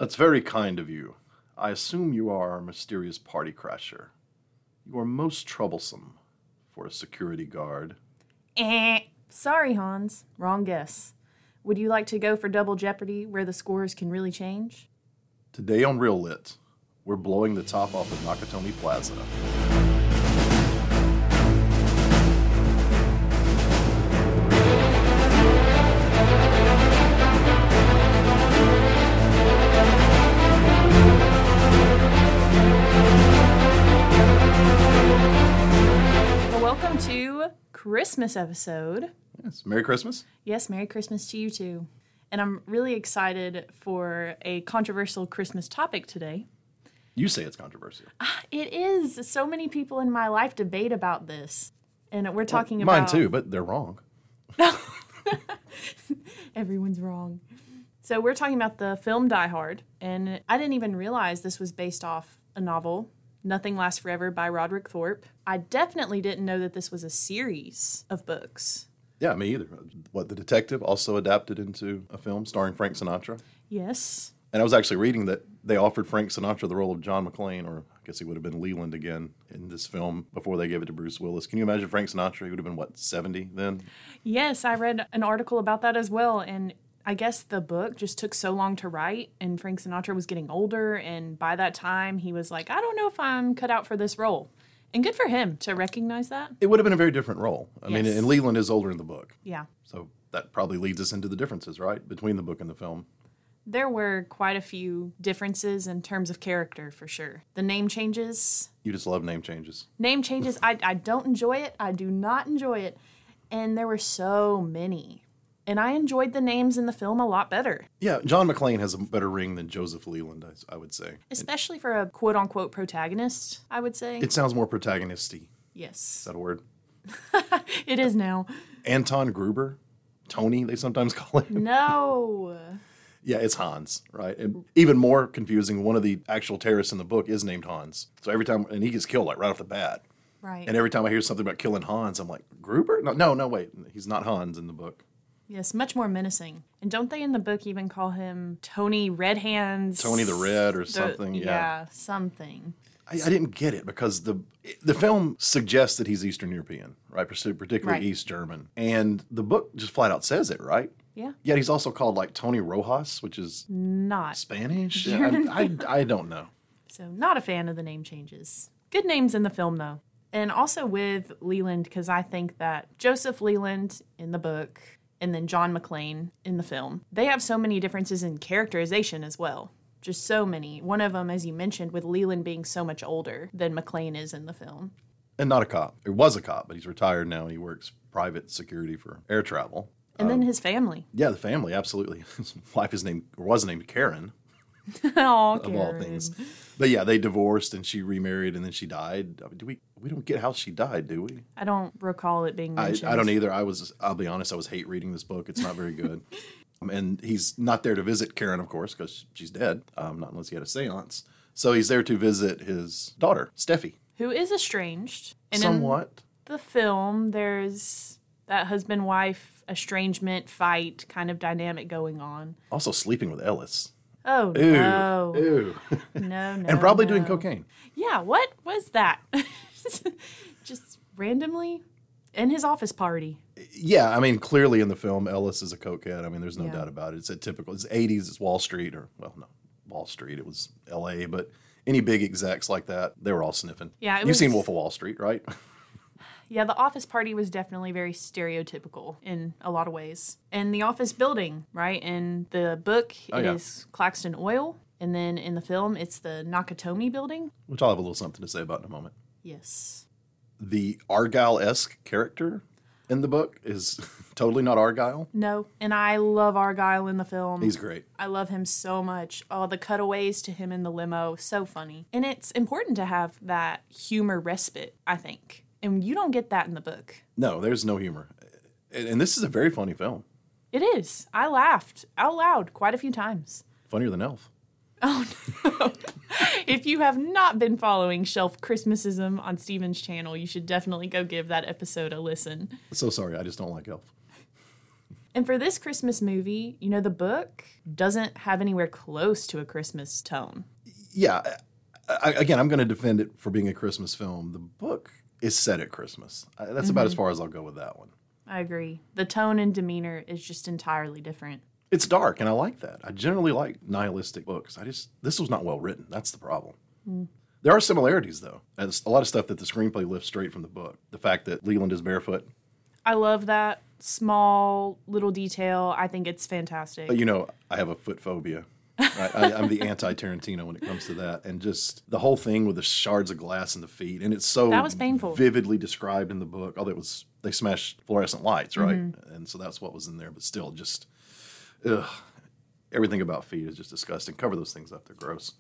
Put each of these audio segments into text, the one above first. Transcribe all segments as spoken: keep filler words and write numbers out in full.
That's very kind of you. I assume you are our mysterious party crasher. You are most troublesome for a security guard. Eh. Sorry, Hans. Wrong guess. Would you like to go for Double Jeopardy, where the scores can really change? Today on Real Lit, we're blowing the top off of Nakatomi Plaza. Welcome to Christmas episode. Yes, Merry Christmas. Yes, Merry Christmas to you too. And I'm really excited for a controversial Christmas topic today. You say it's controversial. It is. So many people in my life debate about this. And we're talking well, mine about... Mine too, but they're wrong. Everyone's wrong. So we're talking about the film Die Hard. And I didn't even realize this was based off a novel, Nothing Lasts Forever by Roderick Thorpe. I definitely didn't know that this was a series of books. Yeah, me either. What, The Detective also adapted into a film starring Frank Sinatra? Yes. And I was actually reading that they offered Frank Sinatra the role of John McClane, or I guess he would have been Leland again in this film before they gave it to Bruce Willis. Can you imagine Frank Sinatra? He would have been, what, seventy then? Yes, I read an article about that as well, and I guess the book just took so long to write, and Frank Sinatra was getting older, and by that time, he was like, I don't know if I'm cut out for this role. And good for him to recognize that. It would have been a very different role. I yes. mean, and Leland is older in the book. Yeah. So that probably leads us into the differences, right, between the book and the film. There were quite a few differences in terms of character, for sure. The name changes. You just love name changes. Name changes. I, I don't enjoy it. I do not enjoy it. And there were so many. And I enjoyed the names in the film a lot better. Yeah, John McClane has a better ring than Joseph Leland, I, I would say. Especially for a quote-unquote protagonist, I would say. It sounds more protagonisty. Yes. Is that a word? It is now. Anton Gruber? Tony, they sometimes call him. No. Yeah, it's Hans, right? And even more confusing, one of the actual terrorists in the book is named Hans. So every time, and he gets killed like right off the bat. Right. And every time I hear something about killing Hans, I'm like, Gruber? No, no, no, wait. He's not Hans in the book. Yes, much more menacing. And don't they in the book even call him Tony Red Hands? Tony the Red or the, something, yeah. Yeah, something. I, I didn't get it because the the film suggests that he's Eastern European, right? Particularly right. East German. And the book just flat out says it, right? Yeah. Yet he's also called like Tony Rojas, which is not Spanish. I, I, I don't know. So not a fan of the name changes. Good names in the film, though. And also with Leland, because I think that Joseph Leland in the book and then John McClane in the film, they have so many differences in characterization as well. Just so many. One of them, as you mentioned, with Leland being so much older than McClane is in the film. And not a cop. He was a cop, but he's retired now and he works private security for air travel. And um, then his family. Yeah, the family, absolutely. His wife is named, or was named Karen. Oh, of all things. But yeah, they divorced and she remarried and then she died. Do we we don't get how she died, do we? I don't recall it being mentioned. I, I don't either. I was I'll be honest, I was hate reading this book. It's not very good. um, and he's not there to visit Karen, of course, because she's dead. Um, not unless he had a seance. So he's there to visit his daughter, Steffi. Who is estranged. And Somewhat. In the film, there's that husband-wife estrangement fight kind of dynamic going on. Also sleeping with Ellis. Oh, Ew. no. Ew. No, no, And probably no. doing cocaine. Yeah, what was that? Just randomly in his office party. Yeah, I mean, clearly in the film, Ellis is a cokehead. I mean, there's no Yeah. doubt about it. It's a typical, it's eighties, it's Wall Street, or, well, no, Wall Street, it was L A, but any big execs like that, they were all sniffing. Yeah, it You've was- seen Wolf of Wall Street, right? Yeah, the office party was definitely very stereotypical in a lot of ways. And the office building, right? In the book, Oh, it yeah. is Claxton Oil. And then in the film, it's the Nakatomi building. Which I'll have a little something to say about in a moment. Yes. The Argyle-esque character in the book is totally not Argyle. No, and I love Argyle in the film. He's great. I love him so much. Oh, the cutaways to him in the limo, so funny. And it's important to have that humor respite, I think. And you don't get that in the book. No, there's no humor. And, and this is a very funny film. It is. I laughed out loud quite a few times. Funnier than Elf. Oh, no. If you have not been following Shelf Christmasism on Steven's channel, you should definitely go give that episode a listen. So sorry, I just don't like Elf. And for this Christmas movie, you know, the book doesn't have anywhere close to a Christmas tone. Yeah. I, again, I'm going to defend it for being a Christmas film. The book is set at Christmas. That's mm-hmm. about as far as I'll go with that one. I agree. The tone and demeanor is just entirely different. It's dark, and I like that. I generally like nihilistic books. I just, this was not well written. That's the problem. Mm. There are similarities, though. There's a lot of stuff that the screenplay lifts straight from the book. The fact that Leland is barefoot. I love that small little detail. I think it's fantastic. But, you know, I have a foot phobia. I, I, I'm the anti-Tarantino when it comes to that. And just the whole thing with the shards of glass in the feet. And it's so that was painful. Vividly described in the book. Although it was, they smashed fluorescent lights, right? Mm-hmm. And so that's what was in there. But still, just, ugh. Everything about feet is just disgusting. Cover those things up. They're gross.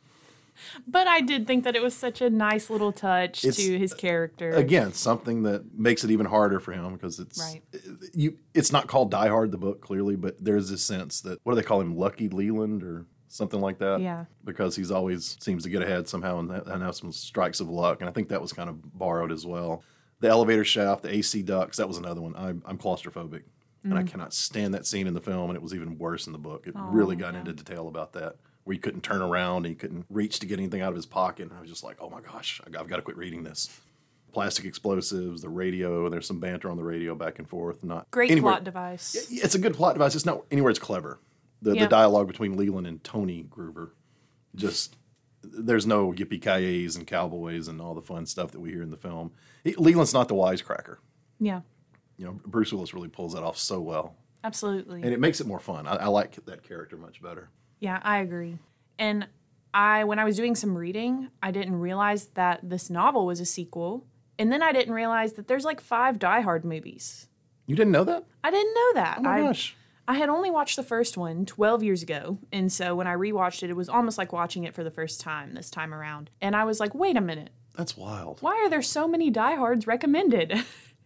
But I did think that it was such a nice little touch it's, to his character. Again, something that makes it even harder for him because it's right. you. It's not called Die Hard, the book, clearly, but there's this sense that, what do they call him, Lucky Leland or something like that? Yeah. Because he's always seems to get ahead somehow and, and have some strikes of luck. And I think that was kind of borrowed as well. The elevator shaft, the A C ducts, that was another one. I'm, I'm claustrophobic. Mm. And I cannot stand that scene in the film, and it was even worse in the book. It oh, really got yeah. into detail about that. Where he couldn't turn around, and he couldn't reach to get anything out of his pocket. And I was just like, oh my gosh, I've got to quit reading this. Plastic explosives, the radio, and there's some banter on the radio back and forth. Not Great anywhere. Plot device. It's a good plot device. It's not anywhere it's clever. The, yeah. the dialogue between Leland and Tony Gruber, just, there's no yippee-ki-yays and cowboys and all the fun stuff that we hear in the film. He, Leland's not the wisecracker. Yeah. You know, Bruce Willis really pulls that off so well. Absolutely. And it makes it more fun. I, I like that character much better. Yeah, I agree. And I, when I was doing some reading, I didn't realize that this novel was a sequel. And then I didn't realize that there's like five Die Hard movies. You didn't know that? I didn't know that. Oh my I, gosh. I had only watched the first one twelve years ago. And so when I rewatched it, it was almost like watching it for the first time this time around. And I was like, wait a minute. That's wild. Why are there so many Die Hards recommended?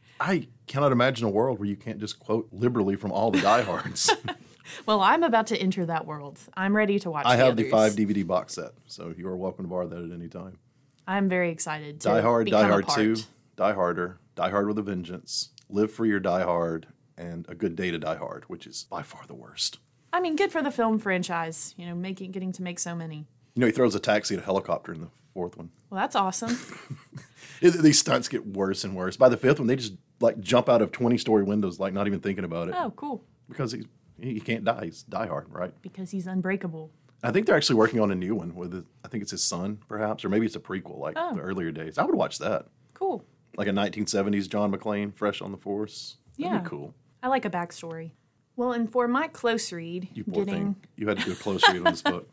I cannot imagine a world where you can't just quote liberally from all the Die Hards. Well, I'm about to enter that world. I'm ready to watch I the have others. the five D V D box set, so you are welcome to borrow that at any time. I'm very excited to Die Hard, become Die Hard a part. two, Die Harder, Die Hard with a Vengeance, Live Free or Die Hard, and A Good Day to Die Hard, which is by far the worst. I mean, good for the film franchise, you know, making getting to make so many. You know, he throws a taxi at a helicopter in the fourth one. Well, that's awesome. it, these stunts get worse and worse. By the fifth one, they just like jump out of twenty-story windows, like not even thinking about it. Oh, cool. Because he's he can't die. He's Die Hard, right? Because he's unbreakable. I think they're actually working on a new one with, I think it's his son, perhaps, or maybe it's a prequel, like oh. the earlier days. I would watch that. Cool. Like a nineteen seventies John McClane, fresh on the force. That'd yeah. be cool. I like a backstory. Well, and for my close read, you poor getting... thing. You had to do a close read on this book.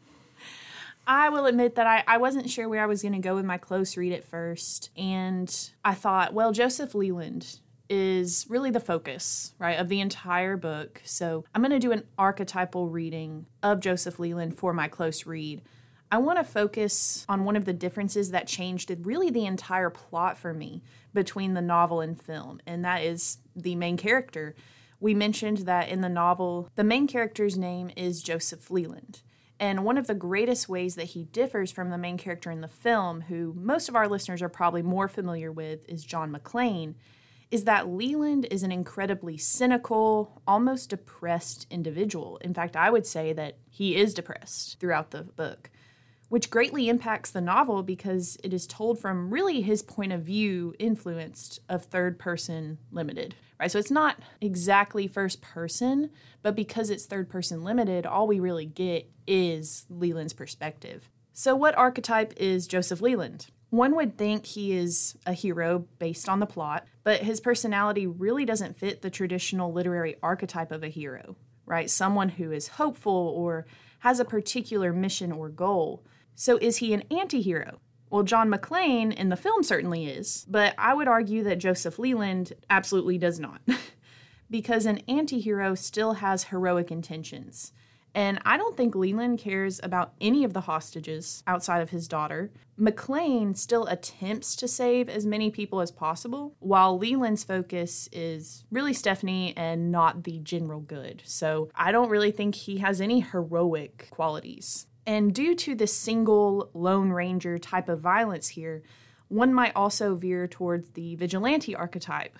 I will admit that I, I wasn't sure where I was going to go with my close read at first. And I thought, well, Joseph Leland is really the focus, right, of the entire book. So I'm going to do an archetypal reading of Joseph Leland for my close read. I want to focus on one of the differences that changed really the entire plot for me between the novel and film, and that is the main character. We mentioned that in the novel, the main character's name is Joseph Leland. And one of the greatest ways that he differs from the main character in the film, who most of our listeners are probably more familiar with, is John McClane, is that Leland is an incredibly cynical, almost depressed individual. In fact, I would say that he is depressed throughout the book, which greatly impacts the novel because it is told from really his point of view, influenced of third person limited, right? So it's not exactly first person, but because it's third person limited, all we really get is Leland's perspective. So what archetype is Joseph Leland? One would think he is a hero based on the plot, but his personality really doesn't fit the traditional literary archetype of a hero, right? Someone who is hopeful or has a particular mission or goal. So is he an anti-hero? Well, John McClane in the film certainly is, but I would argue that Joseph Leland absolutely does not. Because an anti-hero still has heroic intentions. And I don't think Leland cares about any of the hostages outside of his daughter. McClane still attempts to save as many people as possible, while Leland's focus is really Stephanie and not the general good. So I don't really think he has any heroic qualities. And due to the single Lone Ranger type of violence here, one might also veer towards the vigilante archetype,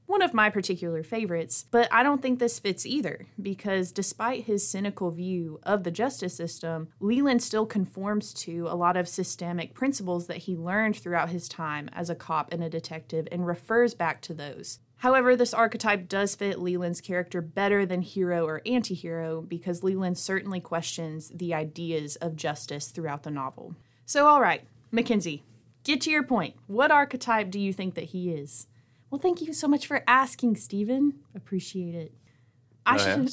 one of my particular favorites, but I don't think this fits either, because despite his cynical view of the justice system, Leland still conforms to a lot of systemic principles that he learned throughout his time as a cop and a detective and refers back to those. However, this archetype does fit Leland's character better than hero or anti-hero, because Leland certainly questions the ideas of justice throughout the novel. So all right, Mackenzie, get to your point. What archetype do you think that he is? Well, thank you so much for asking, Stephen. Appreciate it. I should.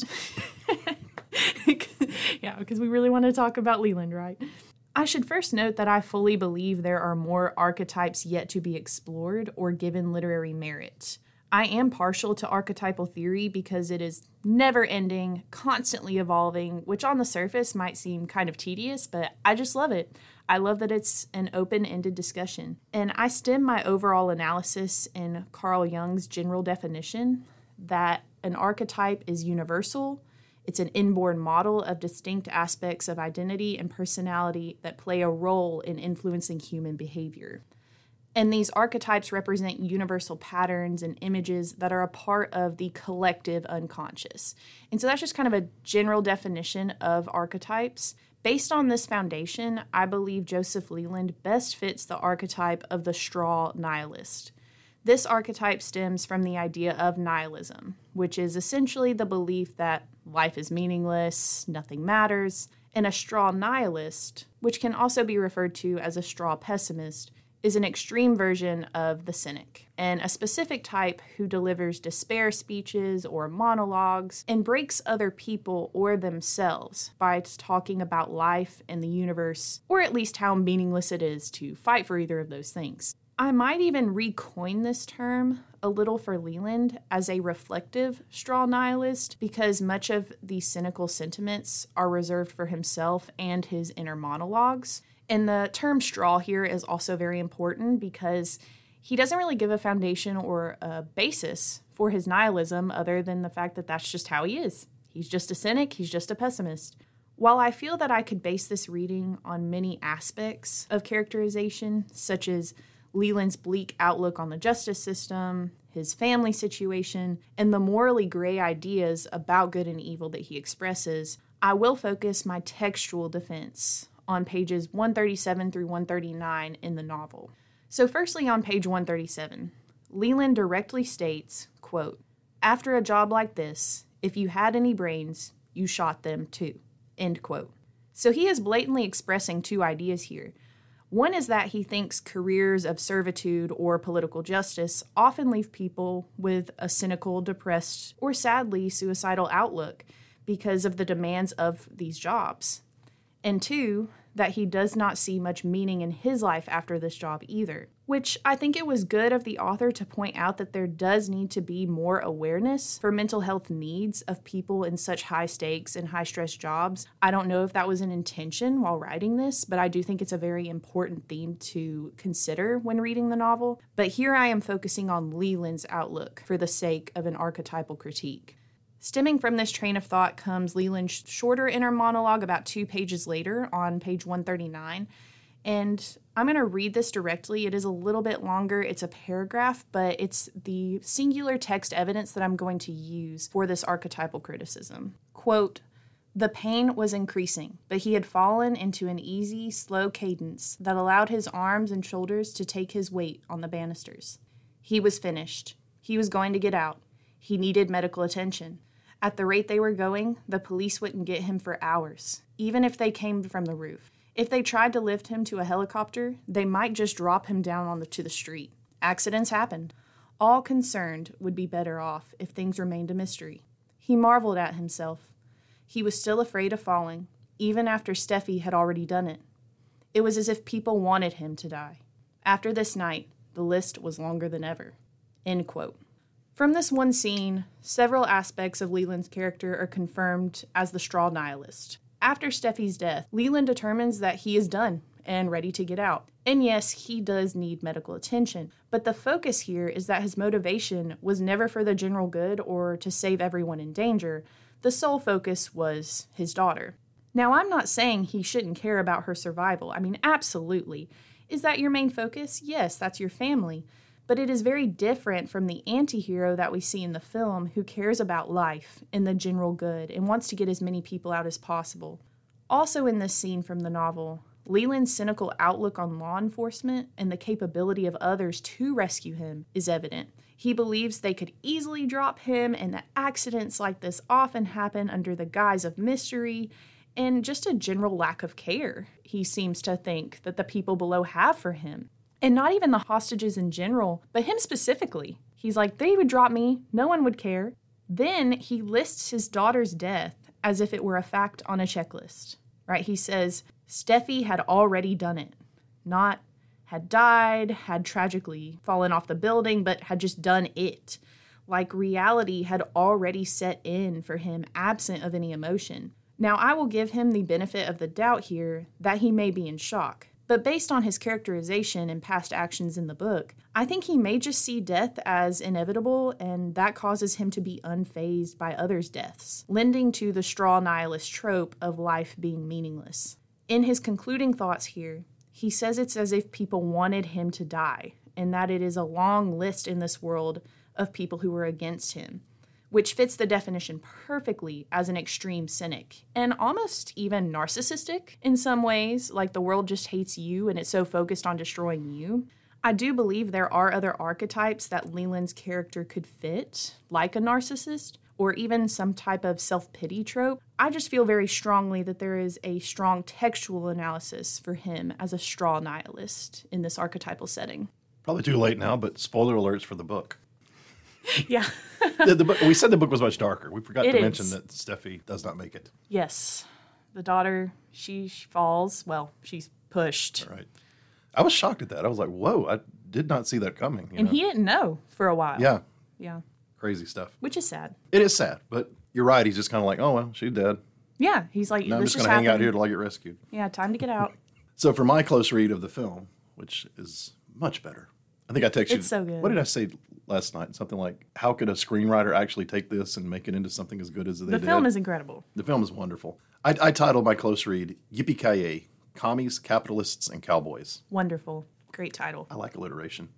Yeah, because we really want to talk about Leland, right? I should first note that I fully believe there are more archetypes yet to be explored or given literary merit. I am partial to archetypal theory because it is never-ending, constantly evolving, which on the surface might seem kind of tedious, but I just love it. I love that it's an open-ended discussion. And I stem my overall analysis in Carl Jung's general definition that an archetype is universal. It's an inborn model of distinct aspects of identity and personality that play a role in influencing human behavior. And these archetypes represent universal patterns and images that are a part of the collective unconscious. And so that's just kind of a general definition of archetypes. Based on this foundation, I believe Joseph Leland best fits the archetype of the straw nihilist. This archetype stems from the idea of nihilism, which is essentially the belief that life is meaningless, nothing matters, and a straw nihilist, which can also be referred to as a straw pessimist, is an extreme version of the cynic, and a specific type who delivers despair speeches or monologues and breaks other people or themselves by talking about life and the universe, or at least how meaningless it is to fight for either of those things. I might even recoin this term a little for Leland as a reflective straw nihilist, because much of the cynical sentiments are reserved for himself and his inner monologues. And the term straw here is also very important because he doesn't really give a foundation or a basis for his nihilism other than the fact that that's just how he is. He's just a cynic, he's just a pessimist. While I feel that I could base this reading on many aspects of characterization, such as Leland's bleak outlook on the justice system, his family situation, and the morally gray ideas about good and evil that he expresses, I will focus my textual defense on pages one thirty-seven through one thirty-nine in the novel. So firstly, on page one thirty-seven, Leland directly states, quote, "After a job like this, if you had any brains, you shot them too," end quote. So he is blatantly expressing two ideas here. One is that he thinks careers of servitude or political justice often leave people with a cynical, depressed, or sadly suicidal outlook because of the demands of these jobs. And two, that he does not see much meaning in his life after this job either, which I think it was good of the author to point out that there does need to be more awareness for mental health needs of people in such high stakes and high stress jobs. I don't know if that was an intention while writing this, but I do think it's a very important theme to consider when reading the novel. But here I am focusing on Leland's outlook for the sake of an archetypal critique. Stemming from this train of thought comes Leland's shorter inner monologue about two pages later on page one thirty-nine. And I'm going to read this directly. It is a little bit longer. It's a paragraph, but it's the singular text evidence that I'm going to use for this archetypal criticism. Quote, "The pain was increasing, but he had fallen into an easy, slow cadence that allowed his arms and shoulders to take his weight on the banisters. He was finished. He was going to get out. He needed medical attention. At the rate they were going, the police wouldn't get him for hours, even if they came from the roof. If they tried to lift him to a helicopter, they might just drop him down on the, to the street. Accidents happened. All concerned would be better off if things remained a mystery. He marveled at himself. He was still afraid of falling, even after Steffi had already done it. It was as if people wanted him to die. After this night, the list was longer than ever." End quote. From this one scene, several aspects of Leland's character are confirmed as the straw nihilist. After Steffi's death, Leland determines that he is done and ready to get out. And yes, he does need medical attention, but the focus here is that his motivation was never for the general good or to save everyone in danger. The sole focus was his daughter. Now, I'm not saying he shouldn't care about her survival. I mean, absolutely. Is that your main focus? Yes, that's your family. But it is very different from the anti-hero that we see in the film who cares about life and the general good and wants to get as many people out as possible. Also in this scene from the novel, Leland's cynical outlook on law enforcement and the capability of others to rescue him is evident. He believes they could easily drop him and that accidents like this often happen under the guise of mystery and just a general lack of care he seems to think that the people below have for him. And not even the hostages in general, but him specifically. He's like, they would drop me, no one would care. Then he lists his daughter's death as if it were a fact on a checklist, right? He says, Steffi had already done it, not had died, had tragically fallen off the building, but had just done it. Like reality had already set in for him, absent of any emotion. Now, I will give him the benefit of the doubt here that he may be in shock. But based on his characterization and past actions in the book, I think he may just see death as inevitable, and that causes him to be unfazed by others' deaths, lending to the straw nihilist trope of life being meaningless. In his concluding thoughts here, he says it's as if people wanted him to die, and that it is a long list in this world of people who were against him, which fits the definition perfectly as an extreme cynic, and almost even narcissistic in some ways, like the world just hates you and it's so focused on destroying you. I do believe there are other archetypes that Leland's character could fit, like a narcissist, or even some type of self-pity trope. I just feel very strongly that there is a strong textual analysis for him as a straw nihilist in this archetypal setting. Probably too late now, but spoiler alerts for the book. Yeah. the, the book, we said the book was much darker. We forgot It to is. mention that Steffi does not make it. Yes. The daughter, she falls. Well, she's pushed. Right. I was shocked at that. I was like, whoa, I did not see that coming. you And know? he didn't know for a while. Yeah, Yeah. crazy stuff. Which is sad. It is sad, but you're right. He's just kind of like, oh, well, she's dead. Yeah. He's like, Now I'm this just just going to hang out happened. here till I get rescued. Yeah, time to get out. So for my close read of the film, which is much better, I think I texted you. It's so good. What did I say last night? Something like, how could a screenwriter actually take this and make it into something as good as they The did? film is incredible. The film is wonderful. I, I titled my close read, Yippee-Ki-Yay, Commies, Capitalists, and Cowboys. Wonderful. Great title. I like alliteration.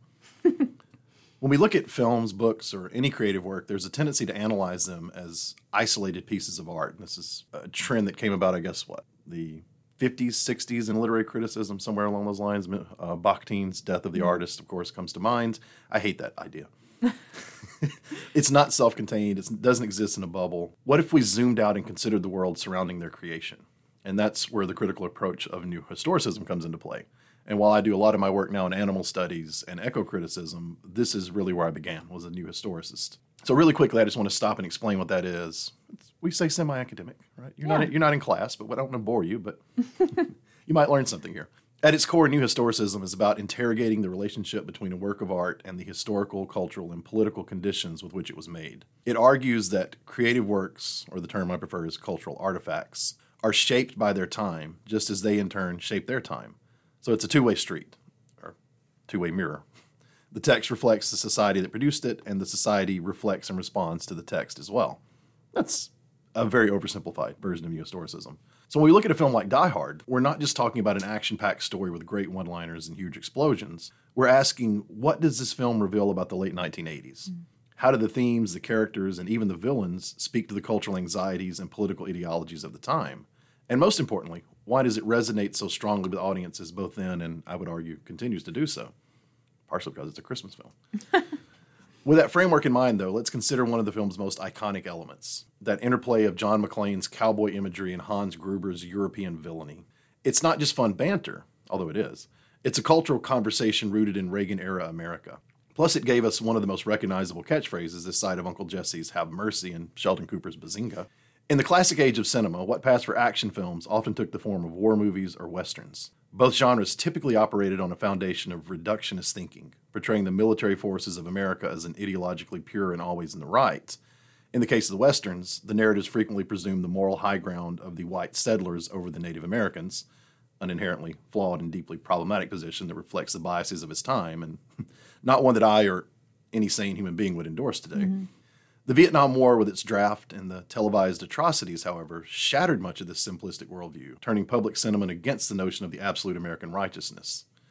When we look at films, books, or any creative work, there's a tendency to analyze them as isolated pieces of art. And this is a trend that came about, I guess, what? The fifties, sixties in literary criticism, somewhere along those lines. Uh, Bakhtin's Death of the Artist, of course, comes to mind. I hate that idea. It's not self-contained. It doesn't exist in a bubble. What if we zoomed out and considered the world surrounding their creation? And that's where the critical approach of new historicism comes into play. And while I do a lot of my work now in animal studies and eco-criticism, this is really where I began, was a new historicist. So really quickly, I just want to stop and explain what that is. It's, we say semi-academic, right? You're, Yeah. not, you're not in class, but I don't want to bore you, but you might learn something here. At its core, new historicism is about interrogating the relationship between a work of art and the historical, cultural, and political conditions with which it was made. It argues that creative works, or the term I prefer is cultural artifacts, are shaped by their time, just as they in turn shape their time. So it's a two-way street, or two-way mirror. The text reflects the society that produced it, and the society reflects and responds to the text as well. That's a very oversimplified version of new historicism. So when we look at a film like Die Hard, we're not just talking about an action-packed story with great one-liners and huge explosions. We're asking, what does this film reveal about the late nineteen eighties? Mm. How do the themes, the characters, and even the villains speak to the cultural anxieties and political ideologies of the time? And most importantly, why does it resonate so strongly with audiences both then and, I would argue, continues to do so? Partially because it's a Christmas film. With that framework in mind, though, let's consider one of the film's most iconic elements, that interplay of John McClane's cowboy imagery and Hans Gruber's European villainy. It's not just fun banter, although it is. It's a cultural conversation rooted in Reagan-era America. Plus, it gave us one of the most recognizable catchphrases this side of Uncle Jesse's Have Mercy and Sheldon Cooper's Bazinga. In the classic age of cinema, what passed for action films often took the form of war movies or westerns. Both genres typically operated on a foundation of reductionist thinking, portraying the military forces of America as an ideologically pure and always in the right. In the case of the westerns, the narratives frequently presumed the moral high ground of the white settlers over the Native Americans, an inherently flawed and deeply problematic position that reflects the biases of its time, and not one that I or any sane human being would endorse today. Mm-hmm. The Vietnam War, with its draft and the televised atrocities, however, shattered much of this simplistic worldview, turning public sentiment against the notion of the absolute American righteousness.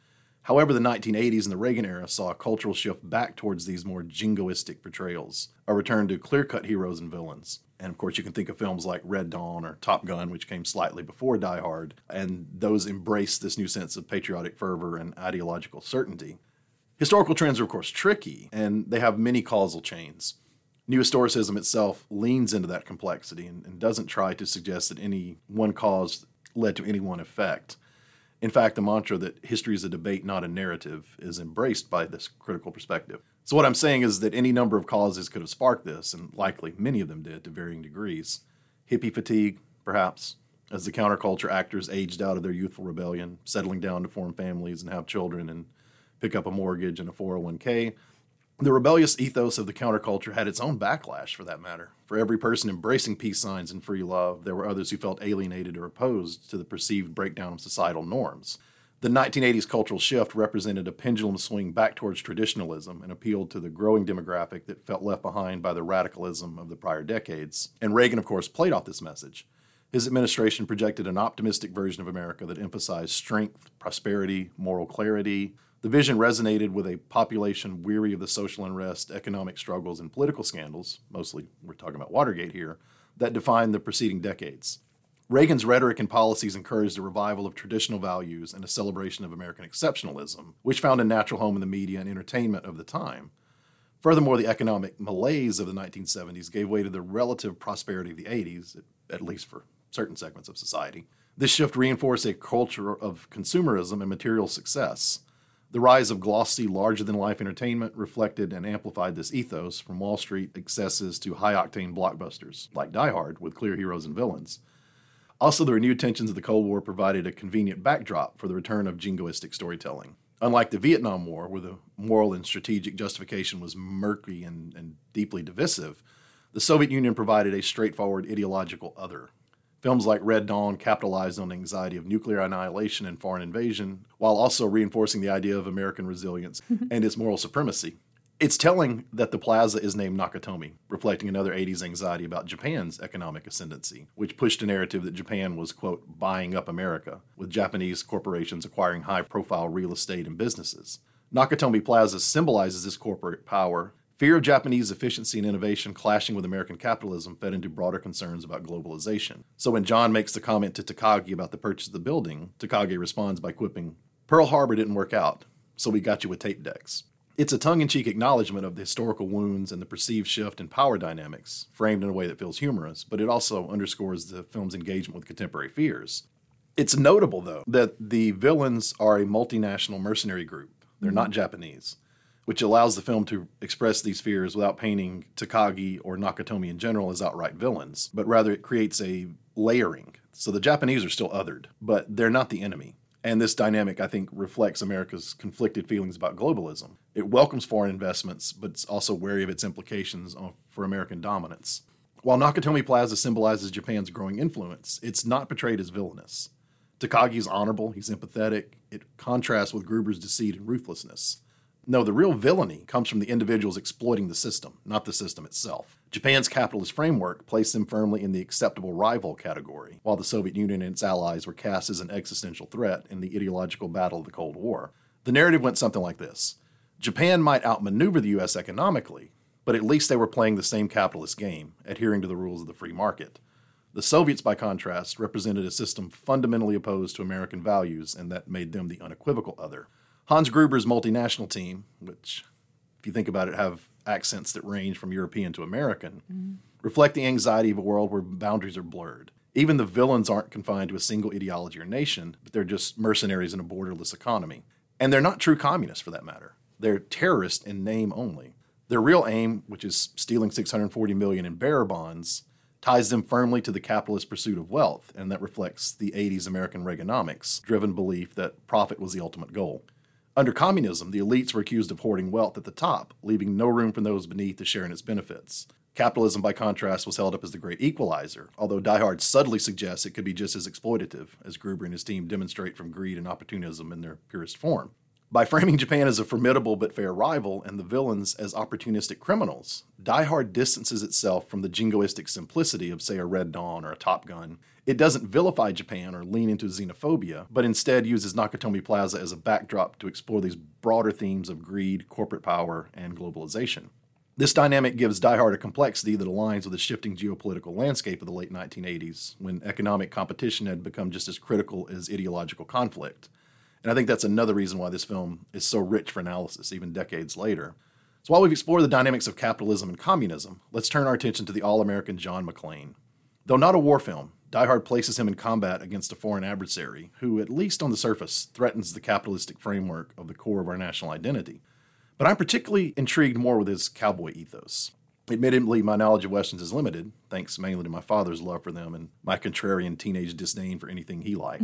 However, the nineteen eighties and the Reagan era saw a cultural shift back towards these more jingoistic portrayals, a return to clear-cut heroes and villains. And of course, you can think of films like Red Dawn or Top Gun, which came slightly before Die Hard, and those embraced this new sense of patriotic fervor and ideological certainty. Historical trends are, of course, tricky, and they have many causal chains. New historicism itself leans into that complexity and, and doesn't try to suggest that any one cause led to any one effect. In fact, the mantra that history is a debate, not a narrative, is embraced by this critical perspective. So what I'm saying is that any number of causes could have sparked this, and likely many of them did to varying degrees. Hippie fatigue, perhaps, as the counterculture actors aged out of their youthful rebellion, settling down to form families and have children and pick up a mortgage and a four oh one k. The rebellious ethos of the counterculture had its own backlash, for that matter. For every person embracing peace signs and free love, there were others who felt alienated or opposed to the perceived breakdown of societal norms. The nineteen eighties cultural shift represented a pendulum swing back towards traditionalism and appealed to the growing demographic that felt left behind by the radicalism of the prior decades. And Reagan, of course, played off this message. His administration projected an optimistic version of America that emphasized strength, prosperity, moral clarity. The vision resonated with a population weary of the social unrest, economic struggles, and political scandals, mostly we're talking about Watergate here, that defined the preceding decades. Reagan's rhetoric and policies encouraged a revival of traditional values and a celebration of American exceptionalism, which found a natural home in the media and entertainment of the time. Furthermore, the economic malaise of the nineteen seventies gave way to the relative prosperity of the eighties, at least for certain segments of society. This shift reinforced a culture of consumerism and material success. The rise of glossy, larger-than-life entertainment reflected and amplified this ethos, from Wall Street excesses to high-octane blockbusters, like Die Hard, with clear heroes and villains. Also, the renewed tensions of the Cold War provided a convenient backdrop for the return of jingoistic storytelling. Unlike the Vietnam War, where the moral and strategic justification was murky and, and deeply divisive, the Soviet Union provided a straightforward ideological other. Films like Red Dawn capitalized on the anxiety of nuclear annihilation and foreign invasion, while also reinforcing the idea of American resilience and its moral supremacy. It's telling that the plaza is named Nakatomi, reflecting another eighties anxiety about Japan's economic ascendancy, which pushed a narrative that Japan was, quote, buying up America, with Japanese corporations acquiring high-profile real estate and businesses. Nakatomi Plaza symbolizes this corporate power. Fear of Japanese efficiency and innovation clashing with American capitalism fed into broader concerns about globalization. So when John makes the comment to Takagi about the purchase of the building, Takagi responds by quipping, "Pearl Harbor didn't work out, so we got you with tape decks." It's a tongue-in-cheek acknowledgement of the historical wounds and the perceived shift in power dynamics, framed in a way that feels humorous, but it also underscores the film's engagement with contemporary fears. It's notable, though, that the villains are a multinational mercenary group. They're mm-hmm. not Japanese, which allows the film to express these fears without painting Takagi or Nakatomi in general as outright villains, but rather it creates a layering. So the Japanese are still othered, but they're not the enemy. And this dynamic, I think, reflects America's conflicted feelings about globalism. It welcomes foreign investments, but it's also wary of its implications for American dominance. While Nakatomi Plaza symbolizes Japan's growing influence, it's not portrayed as villainous. Takagi is honorable, he's empathetic. It contrasts with Gruber's deceit and ruthlessness. No, the real villainy comes from the individuals exploiting the system, not the system itself. Japan's capitalist framework placed them firmly in the acceptable rival category, while the Soviet Union and its allies were cast as an existential threat in the ideological battle of the Cold War. The narrative went something like this. Japan might outmaneuver the U S economically, but at least they were playing the same capitalist game, adhering to the rules of the free market. The Soviets, by contrast, represented a system fundamentally opposed to American values, and that made them the unequivocal other. Hans Gruber's multinational team, which, if you think about it, have accents that range from European to American, mm-hmm. reflect the anxiety of a world where boundaries are blurred. Even the villains aren't confined to a single ideology or nation, but they're just mercenaries in a borderless economy. And they're not true communists, for that matter. They're terrorists in name only. Their real aim, which is stealing six hundred forty million dollars in bearer bonds, ties them firmly to the capitalist pursuit of wealth, and that reflects the eighties American Reaganomics, driven belief that profit was the ultimate goal. Under communism, the elites were accused of hoarding wealth at the top, leaving no room for those beneath to share in its benefits. Capitalism, by contrast, was held up as the great equalizer, although Die Hard subtly suggests it could be just as exploitative, as Gruber and his team demonstrate from greed and opportunism in their purest form. By framing Japan as a formidable but fair rival and the villains as opportunistic criminals, Die Hard distances itself from the jingoistic simplicity of, say, a Red Dawn or a Top Gun. It doesn't vilify Japan or lean into xenophobia, but instead uses Nakatomi Plaza as a backdrop to explore these broader themes of greed, corporate power, and globalization. This dynamic gives Die Hard a complexity that aligns with the shifting geopolitical landscape of the late nineteen eighties, when economic competition had become just as critical as ideological conflict. And I think that's another reason why this film is so rich for analysis, even decades later. So while we've explored the dynamics of capitalism and communism, let's turn our attention to the all-American John McClane. Though not a war film, Die Hard places him in combat against a foreign adversary who, at least on the surface, threatens the capitalistic framework of the core of our national identity. But I'm particularly intrigued more with his cowboy ethos. Admittedly, my knowledge of Westerns is limited, thanks mainly to my father's love for them and my contrarian teenage disdain for anything he liked.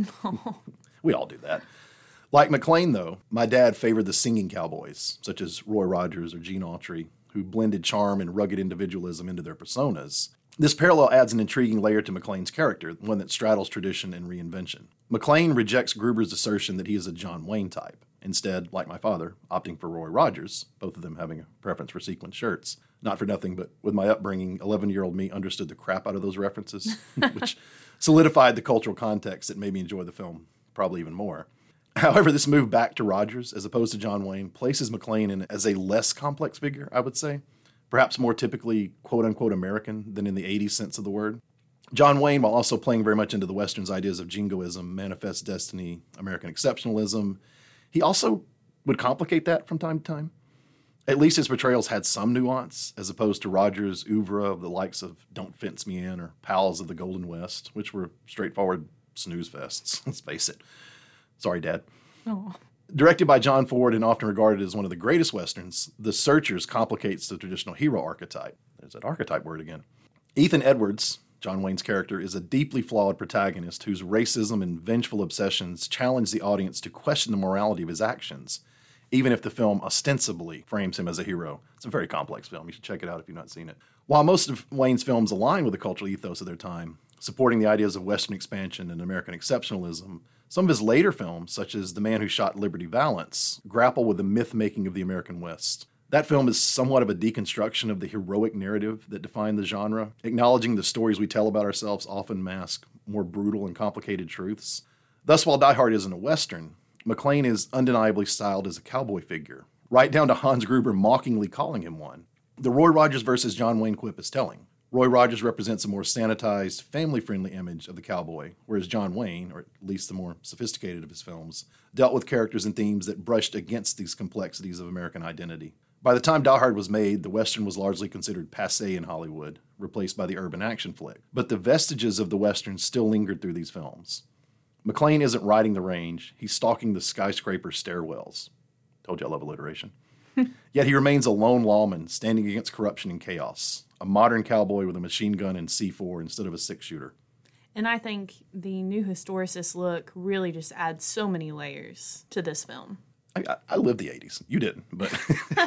We all do that. Like McClane, though, my dad favored the singing cowboys, such as Roy Rogers or Gene Autry, who blended charm and rugged individualism into their personas. This parallel adds an intriguing layer to McClane's character, one that straddles tradition and reinvention. McClane rejects Gruber's assertion that he is a John Wayne type, instead, like my father, opting for Roy Rogers, both of them having a preference for sequin shirts. Not for nothing, but with my upbringing, eleven-year-old me understood the crap out of those references, which solidified the cultural context that made me enjoy the film probably even more. However, this move back to Rogers, as opposed to John Wayne, places McClane in as a less complex figure, I would say. Perhaps more typically quote-unquote American than in the eighties sense of the word. John Wayne, while also playing very much into the Western's ideas of jingoism, manifest destiny, American exceptionalism, he also would complicate that from time to time. At least his portrayals had some nuance, as opposed to Rogers' oeuvre of the likes of Don't Fence Me In or Pals of the Golden West, which were straightforward snooze fests, let's face it. Sorry, Dad. Oh. Directed by John Ford and often regarded as one of the greatest Westerns, The Searchers complicates the traditional hero archetype. There's that archetype word again. Ethan Edwards, John Wayne's character, is a deeply flawed protagonist whose racism and vengeful obsessions challenge the audience to question the morality of his actions, even if the film ostensibly frames him as a hero. It's a very complex film. You should check it out if you've not seen it. While most of Wayne's films align with the cultural ethos of their time, supporting the ideas of Western expansion and American exceptionalism, some of his later films, such as The Man Who Shot Liberty Valance, grapple with the myth-making of the American West. That film is somewhat of a deconstruction of the heroic narrative that defined the genre, acknowledging the stories we tell about ourselves often mask more brutal and complicated truths. Thus, while Die Hard isn't a Western, McClane is undeniably styled as a cowboy figure, right down to Hans Gruber mockingly calling him one. The Roy Rogers versus John Wayne quip is telling. Roy Rogers represents a more sanitized, family-friendly image of the cowboy, whereas John Wayne, or at least the more sophisticated of his films, dealt with characters and themes that brushed against these complexities of American identity. By the time Die Hard was made, the Western was largely considered passé in Hollywood, replaced by the urban action flick. But the vestiges of the Western still lingered through these films. McClane isn't riding the range, he's stalking the skyscraper stairwells. Told you I love alliteration. Yet he remains a lone lawman standing against corruption and chaos, a modern cowboy with a machine gun and C four instead of a six-shooter. And I think the new historicist look really just adds so many layers to this film. I, I lived the eighties. You didn't, but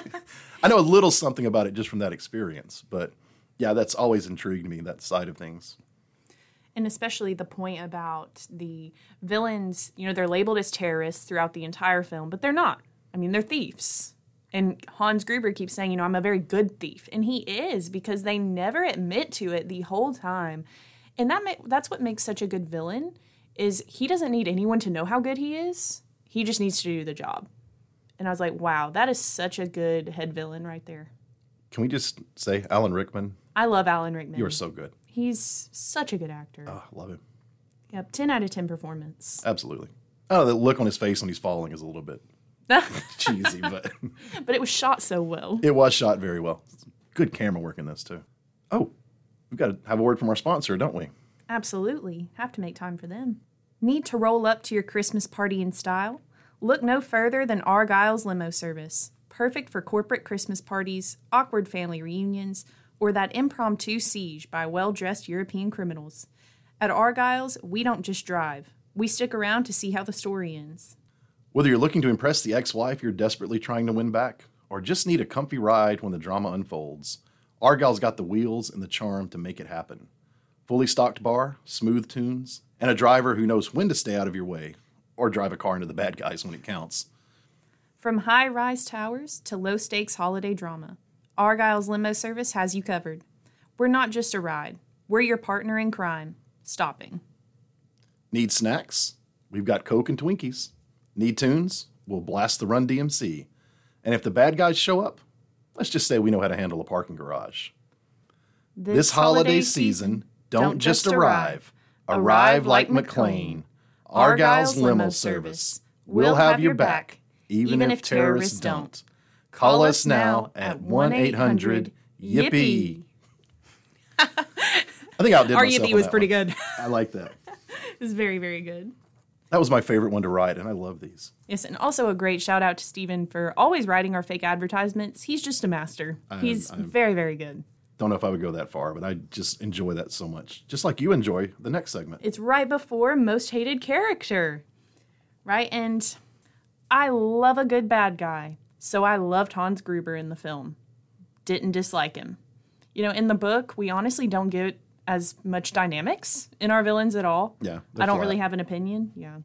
I know a little something about it just from that experience. But yeah, that's always intrigued me, that side of things. And especially the point about the villains, you know, they're labeled as terrorists throughout the entire film, but they're not. I mean, they're thieves. And Hans Gruber keeps saying, you know, I'm a very good thief. And he is, because they never admit to it the whole time. And that ma- that's what makes such a good villain, is he doesn't need anyone to know how good he is. He just needs to do the job. And I was like, wow, that is such a good head villain right there. Can we just say Alan Rickman? I love Alan Rickman. You are so good. He's such a good actor. Oh, love him. Yep, ten out of ten performance. Absolutely. Oh, the look on his face when he's falling is a little bit cheesy, but but it was shot so well. It was shot very well. Good camera work in this, too. Oh, we've got to have a word from our sponsor, don't we? Absolutely. Have to make time for them. Need to roll up to your Christmas party in style? Look no further than Argyle's limo service. Perfect for corporate Christmas parties, awkward family reunions, or that impromptu siege by well-dressed European criminals. At Argyle's, we don't just drive. We stick around to see how the story ends. Whether you're looking to impress the ex-wife you're desperately trying to win back, or just need a comfy ride when the drama unfolds, Argyle's got the wheels and the charm to make it happen. Fully stocked bar, smooth tunes, and a driver who knows when to stay out of your way, or drive a car into the bad guys when it counts. From high-rise towers to low-stakes holiday drama, Argyle's limo service has you covered. We're not just a ride. We're your partner in crime. Stopping. Need snacks? We've got Coke and Twinkies. Need tunes? We'll blast the Run D M C. And if the bad guys show up, let's just say we know how to handle a parking garage. This, this holiday, holiday season, don't, don't just arrive. Arrive, arrive like McLean. Argyle's limo service. We'll have your back, even, even if terrorists don't. Call us now at one eight hundred yippee. I think I outdid Our myself. yippee was on that pretty one. good. I like that. It was very, very good. That was my favorite one to write, and I love these. Yes, and also a great shout out to Steven for always writing our fake advertisements. He's just a master. I'm, He's I'm, very, very good. Don't know if I would go that far, but I just enjoy that so much. Just like you enjoy the next segment. It's right before Most Hated Character, right? And I love a good bad guy, so I loved Hans Gruber in the film. Didn't dislike him. You know, in the book, we honestly don't get as much dynamics in our villains at all. Yeah. I don't flat. really have an opinion. Yeah.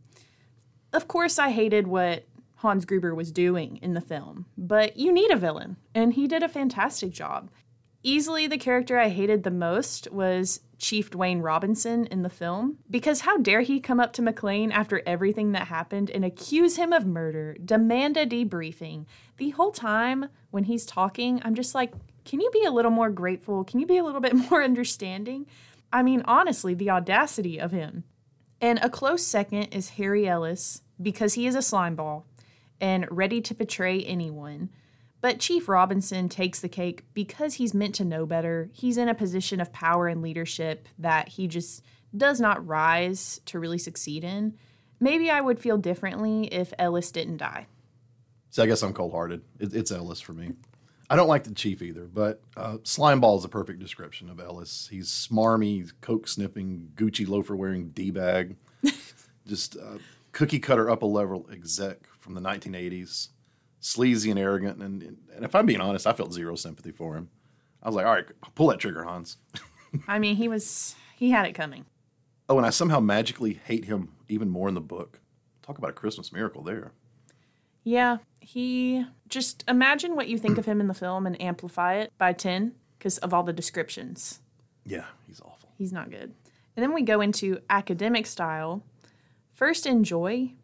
Of course, I hated what Hans Gruber was doing in the film, but you need a villain, and he did a fantastic job. Easily the character I hated the most was Chief Dwayne Robinson in the film, because how dare he come up to McClane after everything that happened and accuse him of murder, demand a debriefing. The whole time when he's talking, I'm just like, can you be a little more grateful? Can you be a little bit more understanding? I mean, honestly, the audacity of him. And a close second is Harry Ellis, because he is a slimeball and ready to betray anyone. But Chief Robinson takes the cake because he's meant to know better. He's in a position of power and leadership that he just does not rise to really succeed in. Maybe I would feel differently if Ellis didn't die. So I guess I'm cold-hearted. It, it's Ellis for me. I don't like the Chief either, but uh, Slimeball is a perfect description of Ellis. He's smarmy, he's coke-sniffing, Gucci loafer-wearing D-bag, just uh, cookie-cutter up-a-level exec from the nineteen eighties. Sleazy and arrogant, and, and if I'm being honest, I felt zero sympathy for him. I was like, all right, pull that trigger, Hans. I mean, he was, he had it coming. Oh, and I somehow magically hate him even more in the book. Talk about a Christmas miracle there. Yeah, he, just imagine what you think of him in the film and amplify it by ten, because of all the descriptions. Yeah, he's awful. He's not good. And then we go into academic style. First, enjoy.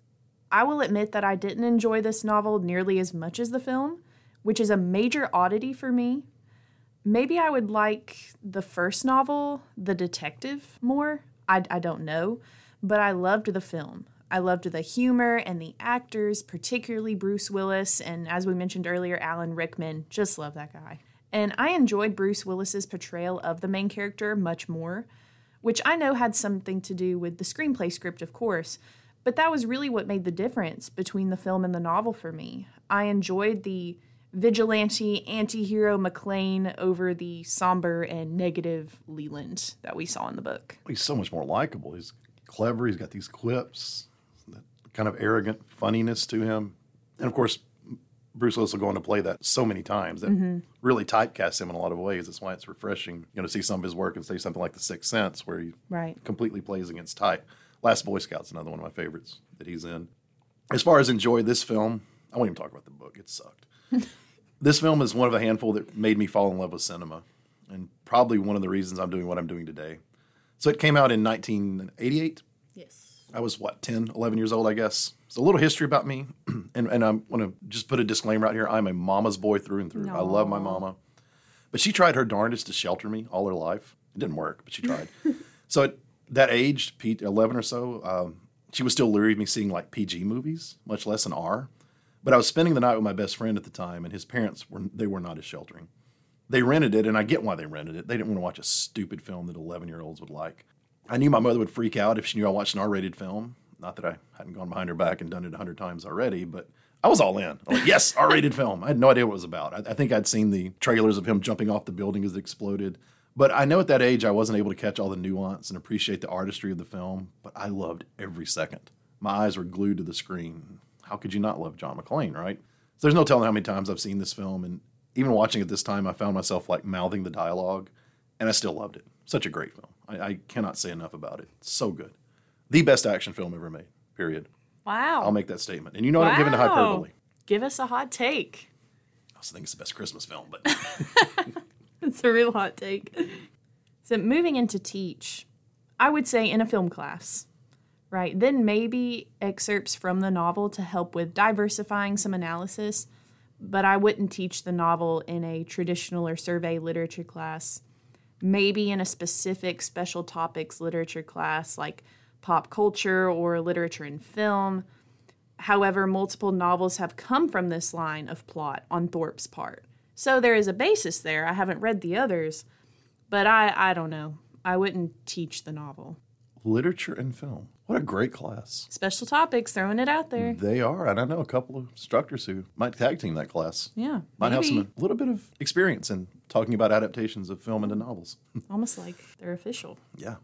I will admit that I didn't enjoy this novel nearly as much as the film, which is a major oddity for me. Maybe I would like the first novel, The Detective, more. I, I don't know, but I loved the film. I loved the humor and the actors, particularly Bruce Willis, and as we mentioned earlier, Alan Rickman. Just love that guy. And I enjoyed Bruce Willis's portrayal of the main character much more, which I know had something to do with the screenplay script, of course. But that was really what made the difference between the film and the novel for me. I enjoyed the vigilante, anti-hero McClane over the somber and negative Leland that we saw in the book. He's so much more likable. He's clever. He's got these quips, that kind of arrogant funniness to him. And, of course, Bruce Willis will go on to play that so many times that mm-hmm. really typecasts him in a lot of ways. That's why it's refreshing, you know, to see some of his work and say something like The Sixth Sense, where he right. completely plays against type. Last Boy Scout's another one of my favorites that he's in. As far as enjoy this film, I won't even talk about the book. It sucked. This film is one of a handful that made me fall in love with cinema, and probably one of the reasons I'm doing what I'm doing today. So it came out in nineteen eighty-eight. Yes. I was, what, ten, eleven years old, I guess. So a little history about me, and, and I want to just put a disclaimer out here. I'm a mama's boy through and through. No. I love my mama. But she tried her darndest to shelter me all her life. It didn't work, but she tried. So at that age, eleven or so, um, she was still leery of me seeing like P G movies, much less an R. But I was spending the night with my best friend at the time, and his parents were they were not as sheltering. They rented it, and I get why they rented it. They didn't want to watch a stupid film that eleven-year-olds would like. I knew my mother would freak out if she knew I watched an R-rated film. Not that I hadn't gone behind her back and done it a hundred times already, but I was all in. I'm like, yes, R-rated film. I had no idea what it was about. I, I think I'd seen the trailers of him jumping off the building as it exploded. But I know at that age I wasn't able to catch all the nuance and appreciate the artistry of the film, but I loved every second. My eyes were glued to the screen. How could you not love John McClane, right? So there's no telling how many times I've seen this film, and even watching it this time, I found myself like mouthing the dialogue, and I still loved it. Such a great film. I, I cannot say enough about it. It's so good. The best action film ever made, period. Wow. I'll make that statement. And you know what wow. I'm giving to hyperbole. Give us a hot take. I also think it's the best Christmas film, but It's a real hot take. So moving into teach, I would say in a film class, right? Then maybe excerpts from the novel to help with diversifying some analysis, but I wouldn't teach the novel in a traditional or survey literature class. Maybe in a specific special topics literature class like pop culture or literature and film. However, multiple novels have come from this line of plot on Thorpe's part. So there is a basis there. I haven't read the others, but I, I don't know. I wouldn't teach the novel. literature and film. What a great class. Special topics, throwing it out there. They are, and I know a couple of instructors who might tag team that class. Yeah, Might maybe. have some a little bit of experience in talking about adaptations of film into novels. Almost like they're official. Yeah.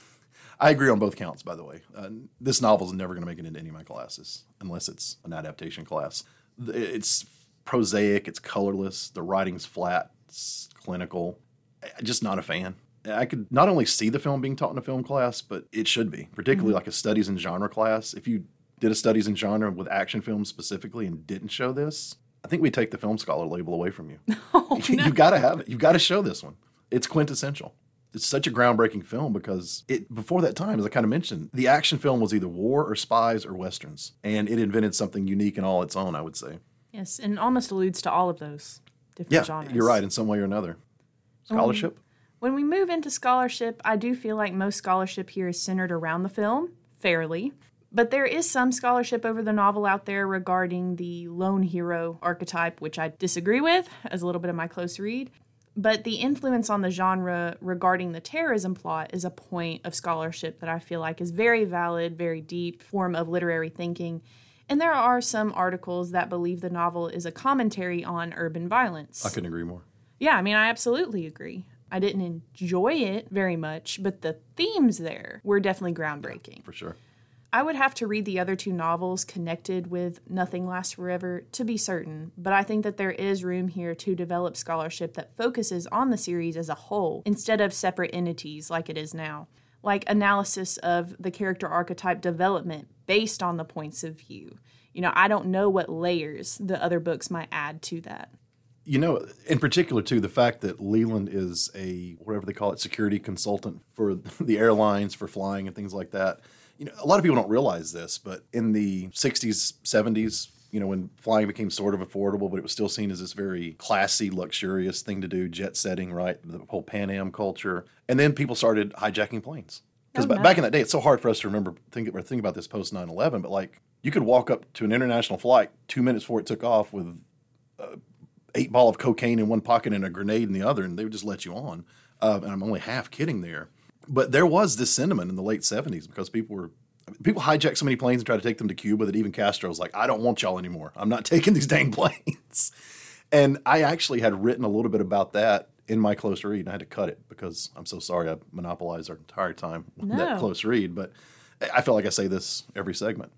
I agree on both counts, by the way. Uh, this novel is never going to make it into any of my classes unless it's an adaptation class. It's prosaic, it's colorless, the writing's flat, it's clinical. I'm just not a fan. I could not only see the film being taught in a film class, but it should be, particularly mm-hmm. like a studies in genre class. If you did a studies in genre with action films specifically and didn't show this, I think we'd take the film scholar label away from you. Oh, no. You've got to have it. You've got to show this one. It's quintessential. It's such a groundbreaking film because it before that time, as I kind of mentioned, the action film was either war or spies or westerns, and it invented something unique and all its own, I would say. Yes, and almost alludes to all of those different yeah, genres. You're right, in some way or another. Scholarship? Um, when we move into scholarship, I do feel like most scholarship here is centered around the film, fairly. But there is some scholarship over the novel out there regarding the lone hero archetype, which I disagree with, as a little bit of my close read. But the influence on the genre regarding the terrorism plot is a point of scholarship that I feel like is very valid, very deep form of literary thinking. And there are some articles that believe the novel is a commentary on urban violence. I couldn't agree more. Yeah, I mean, I absolutely agree. I didn't enjoy it very much, but the themes there were definitely groundbreaking. Yeah, for sure. I would have to read the other two novels connected with Nothing Lasts Forever to be certain, but I think that there is room here to develop scholarship that focuses on the series as a whole instead of separate entities like it is now, like analysis of the character archetype development based on the points of view. You know, I don't know what layers the other books might add to that. You know, in particular, too, the fact that Leland is a, whatever they call it, security consultant for the airlines, for flying and things like that. You know, a lot of people don't realize this, but in the sixties, seventies, you know, when flying became sort of affordable, but it was still seen as this very classy, luxurious thing to do, jet setting, right? The whole Pan Am culture. And then people started hijacking planes. Because oh, no. back in that day, it's so hard for us to remember, think, or think about this post nine eleven, but like you could walk up to an international flight two minutes before it took off with uh, eight ball of cocaine in one pocket and a grenade in the other, and they would just let you on. Uh, and I'm only half kidding there. But there was this sentiment in the late seventies because people were people hijacked so many planes and tried to take them to Cuba that even Castro was like, I don't want y'all anymore. I'm not taking these dang planes. And I actually had written a little bit about that in my close read, and I had to cut it because I'm so sorry I monopolized our entire time with no. that close read. But I feel like I say this every segment.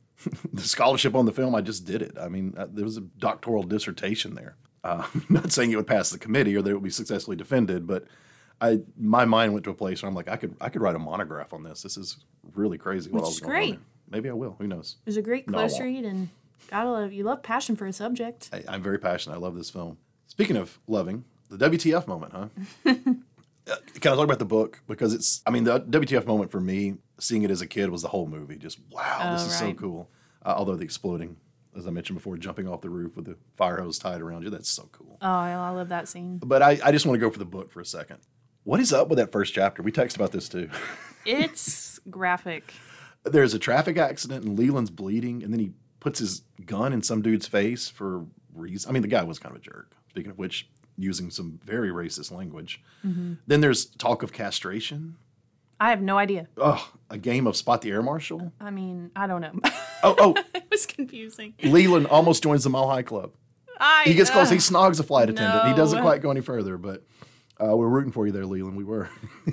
The scholarship on the film, I just did it. I mean, there was a doctoral dissertation there. Uh, I'm not saying it would pass the committee or that it would be successfully defended, but I my mind went to a place where I'm like, I could I could write a monograph on this. This is really crazy. What Which I was is going great. on. Maybe I will. Who knows? It was a great No, I close won't. read, and gotta love you love passion for a subject. I, I'm very passionate. I love this film. Speaking of loving, the W T F moment, huh? uh, can I talk about the book? Because it's, I mean, the W T F moment for me, seeing it as a kid, was the whole movie. Just, wow, Oh, this is right. so cool. Uh, although the exploding, as I mentioned before, jumping off the roof with the fire hose tied around you, that's so cool. Oh, I I love that scene. But I, I just want to go for the book for a second. What is up with that first chapter? We texted about this too. It's graphic. There's a traffic accident and Leland's bleeding, and then he puts his gun in some dude's face for reason. I mean, the guy was kind of a jerk. Speaking of which, using some very racist language. Mm-hmm. Then there's talk of castration. I have no idea. Oh, a game of Spot the Air Marshal. I mean, I don't know. Oh, oh, It was confusing. Leland almost joins the Mile High Club. I, He gets close. uh, He snogs a flight attendant. He doesn't no. quite go any further, but uh, we're rooting for you there, Leland. We were.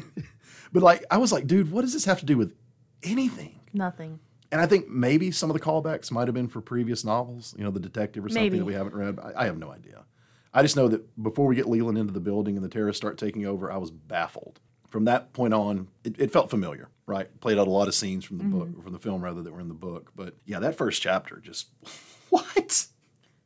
But like, I was like, dude, what does this have to do with anything? Nothing. And I think maybe some of the callbacks might have been for previous novels, you know, The Detective or something Maybe. that we haven't read. I, I have no idea. I just know that before we get Leland into the building and the terrorists start taking over, I was baffled. From that point on, it, it felt familiar, right? Played out a lot of scenes from the Mm-hmm. book, from the film rather, that were in the book. But yeah, that first chapter just, what?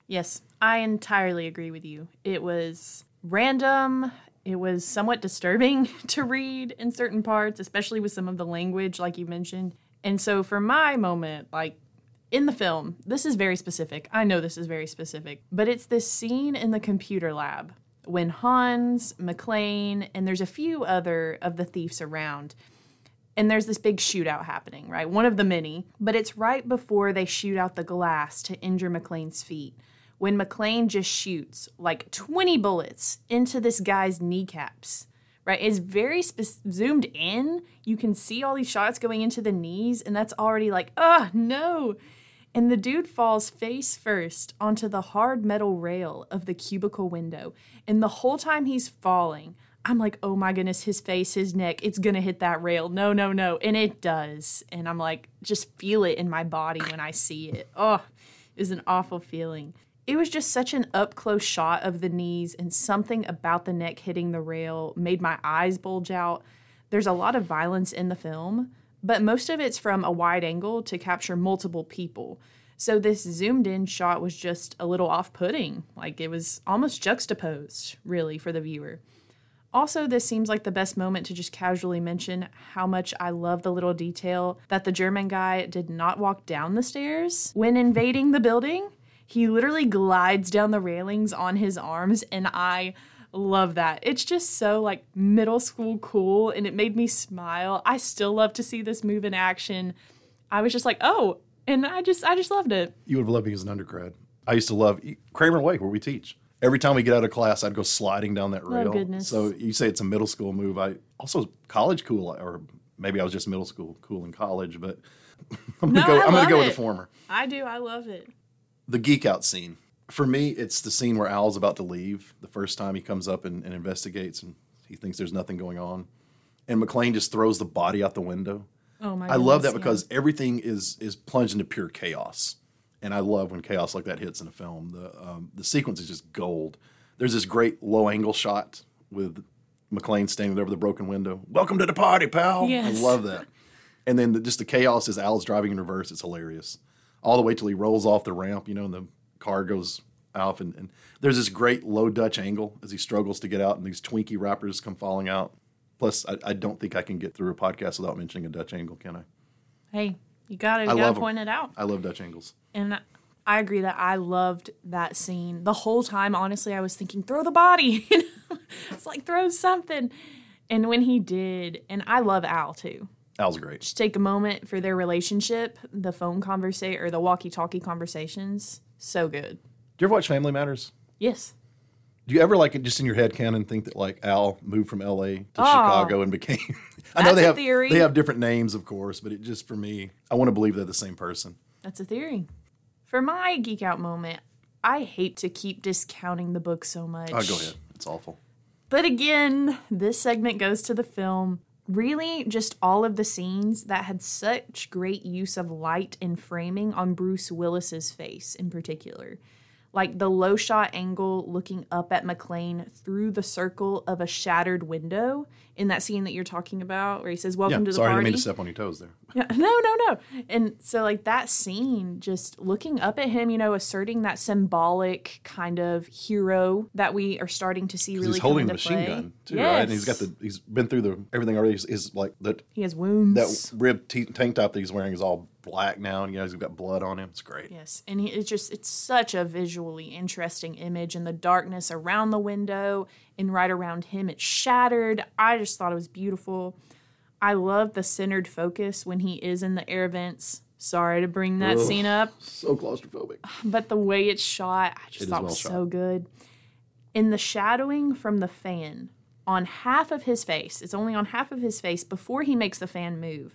Yes, I entirely agree with you. It was random. It was somewhat disturbing to read in certain parts, especially with some of the language, like you mentioned. And so for my moment, like in the film, this is very specific. I know this is very specific, but it's this scene in the computer lab when Hans, McClane, and there's a few other of the thieves around. And there's this big shootout happening, right? One of the many. But it's right before they shoot out the glass to injure McClane's feet, when McClane just shoots like twenty bullets into this guy's kneecaps, right? It's very spe- zoomed in. You can see all these shots going into the knees, and that's already like, oh, no. And the dude falls face first onto the hard metal rail of the cubicle window. And the whole time he's falling, I'm like, oh my goodness, his face, his neck, it's going to hit that rail. No, no, no. And it does. And I'm like, just feel it in my body when I see it. Oh, it was an awful feeling. It was just such an up-close shot of the knees, and something about the neck hitting the rail made my eyes bulge out. There's a lot of violence in the film, but most of it's from a wide angle to capture multiple people. So this zoomed-in shot was just a little off-putting. Like, it was almost juxtaposed, really, for the viewer. Also, this seems like the best moment to just casually mention how much I love the little detail that the German guy did not walk down the stairs when invading the building. He literally glides down the railings on his arms, and I love that. It's just so, like, middle school cool, and it made me smile. I still love to see this move in action. I was just like, oh, and I just I just loved it. You would have loved me as an undergrad. I used to love Kramer Way, where we teach. Every time we get out of class, I'd go sliding down that rail. Oh, goodness. So you say it's a middle school move. I also college cool, or maybe I was just middle school cool in college, but I'm No, gonna go. I I'm gonna love go with it. the former. I do. I love it. The geek out scene. For me, it's the scene where Al's about to leave. The first time he comes up and, and investigates, and he thinks there's nothing going on, and McClane just throws the body out the window. Oh my! I love that goodness, because everything is is plunged into pure chaos, and I love when chaos like that hits in a film. The um, the sequence is just gold. There's this great low angle shot with McClane standing over the broken window. Welcome to the party, pal. Yes. I love that. And then the, just the chaos as Al's driving in reverse. It's hilarious. All the way till he rolls off the ramp, you know, and the car goes off. And, and there's this great low Dutch angle as he struggles to get out, and these Twinkie wrappers come falling out. Plus, I, I don't think I can get through a podcast without mentioning a Dutch angle, can I? Hey, you gotta, you I gotta love 'em. point it out. I love Dutch angles. And I agree that I loved that scene. The whole time, honestly, I was thinking, throw the body. You know? It's like, throw something. And when he did, and I love Al, too. Al's great. Just take a moment for their relationship, the phone conversation, or the walkie-talkie conversations. So good. Do you ever watch Family Matters? Yes. Do you ever, like, just in your head canon think that, like, Al moved from L A to Oh, Chicago and became... I know that's they a have theory. they have different names, of course, but it just, for me, I want to believe they're the same person. That's a theory. For my geek out moment, I hate to keep discounting the book so much. Oh, go ahead. It's awful. But again, this segment goes to the film. Really, just all of the scenes that had such great use of light and framing on Bruce Willis's face in particular. Like the low shot angle looking up at McClane through the circle of a shattered window in that scene that you're talking about where he says, welcome Yeah, to the sorry, I party. didn't mean to step on your toes there. Yeah, no, no, no. And so, like, that scene, just looking up at him, you know, asserting that symbolic kind of hero that we are starting to see really He's come holding the into machine play. gun, too, Yes. right? And he's got the, he's been through the, everything already. Is, is like, that, He has wounds. that ribbed t- tank top that he's wearing is all black now, and you know, he's got blood on him. It's great. Yes, and he, it's just, it's such a visually interesting image, and the darkness around the window and right around him, it's shattered. I just thought it was beautiful. I love the centered focus when he is in the air vents. Sorry to bring that Ugh. scene up, So claustrophobic. but the way it's shot, I just It is thought well was shot. so good. In the shadowing from the fan on half of his face, it's only on half of his face before he makes the fan move.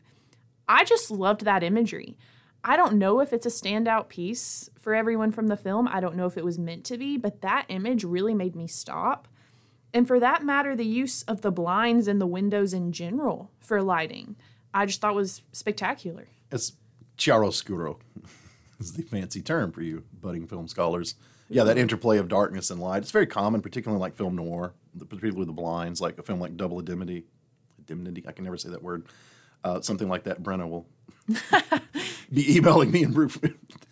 I just loved that imagery. I don't know if it's a standout piece for everyone from the film. I don't know if it was meant to be, but that image really made me stop. And for that matter, the use of the blinds and the windows in general for lighting, I just thought was spectacular. It's chiaroscuro is the fancy term for you budding film scholars. Yeah, that interplay of darkness and light. It's very common, particularly in like film noir, particularly with the blinds, like a film like Double Indemnity. Indemnity, I can never say that word. Uh, something like that. Brenna will be emailing me and Bruce.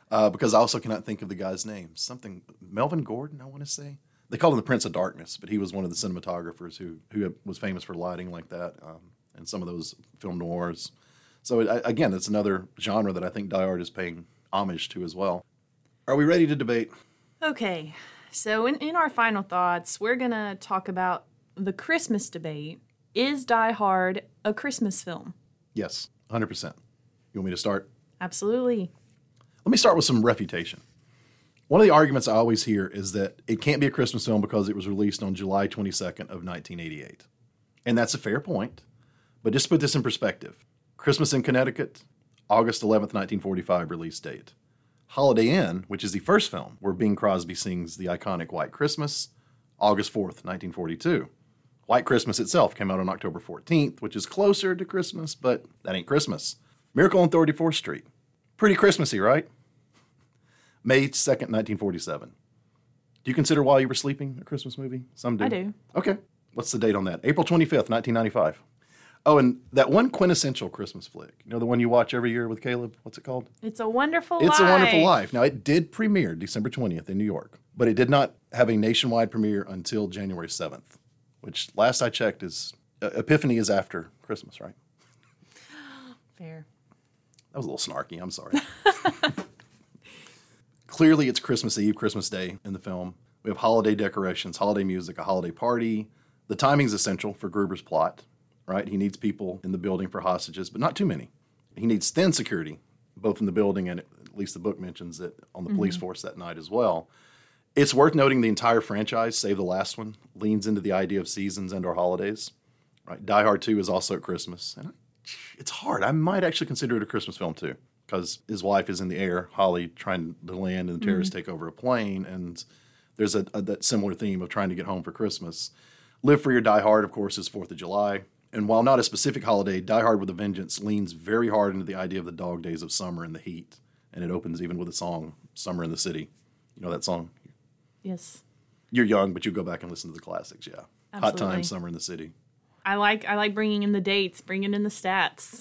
Uh, because I also cannot think of the guy's name. Something, Melvin Gordon, I want to say. They called him the Prince of Darkness, but he was one of the cinematographers who who was famous for lighting like that um, and some of those film noirs. So it, again, it's another genre that I think Die Hard is paying homage to as well. Are we ready to debate? Okay, so in, in our final thoughts, we're going to talk about the Christmas debate. Is Die Hard a Christmas film? Yes, one hundred percent. You want me to start? Absolutely. Let me start with some refutation. One of the arguments I always hear is that it can't be a Christmas film because it was released on July twenty-second of nineteen eighty-eight. And that's a fair point. But just to put this in perspective, Christmas in Connecticut, August eleventh, nineteen forty-five release date. Holiday Inn, which is the first film where Bing Crosby sings the iconic White Christmas, August fourth, nineteen forty-two. White Christmas itself came out on October fourteenth, which is closer to Christmas, but that ain't Christmas. Miracle on thirty-fourth Street. Pretty Christmassy, right? May second, nineteen forty-seven. Do you consider While You Were Sleeping a Christmas movie? Some do. I do. Okay. What's the date on that? April twenty-fifth, nineteen ninety-five. Oh, and that one quintessential Christmas flick. You know, the one you watch every year with Caleb? What's it called? It's a Wonderful Life. It's a Wonderful Life. Now, it did premiere December twentieth in New York, but it did not have a nationwide premiere until January seventh, which last I checked is, uh, Epiphany is after Christmas, right? Fair. That was a little snarky. I'm sorry. Clearly, it's Christmas Eve, Christmas Day in the film. We have holiday decorations, holiday music, a holiday party. The timing's essential for Gruber's plot, right? He needs people in the building for hostages, but not too many. He needs thin security, both in the building and at least the book mentions it on the mm-hmm. police force that night as well. It's worth noting the entire franchise, save the last one, leans into the idea of seasons and or holidays. Right? Die Hard two is also at Christmas. And it's hard. I might actually consider it a Christmas film too, because his wife is in the air, Holly trying to land and the terrorists mm-hmm. take over a plane, and there's a, a that similar theme of trying to get home for Christmas. Live Free or Die Hard, of course, is fourth of July. And while not a specific holiday, Die Hard with a Vengeance leans very hard into the idea of the dog days of summer and the heat. And it opens even with a song, Summer in the City. You know that song? Yes. You're young, but you go back and listen to the classics, yeah. Absolutely. Hot Time, Summer in the City. I like I like bringing in the dates, bringing in the stats.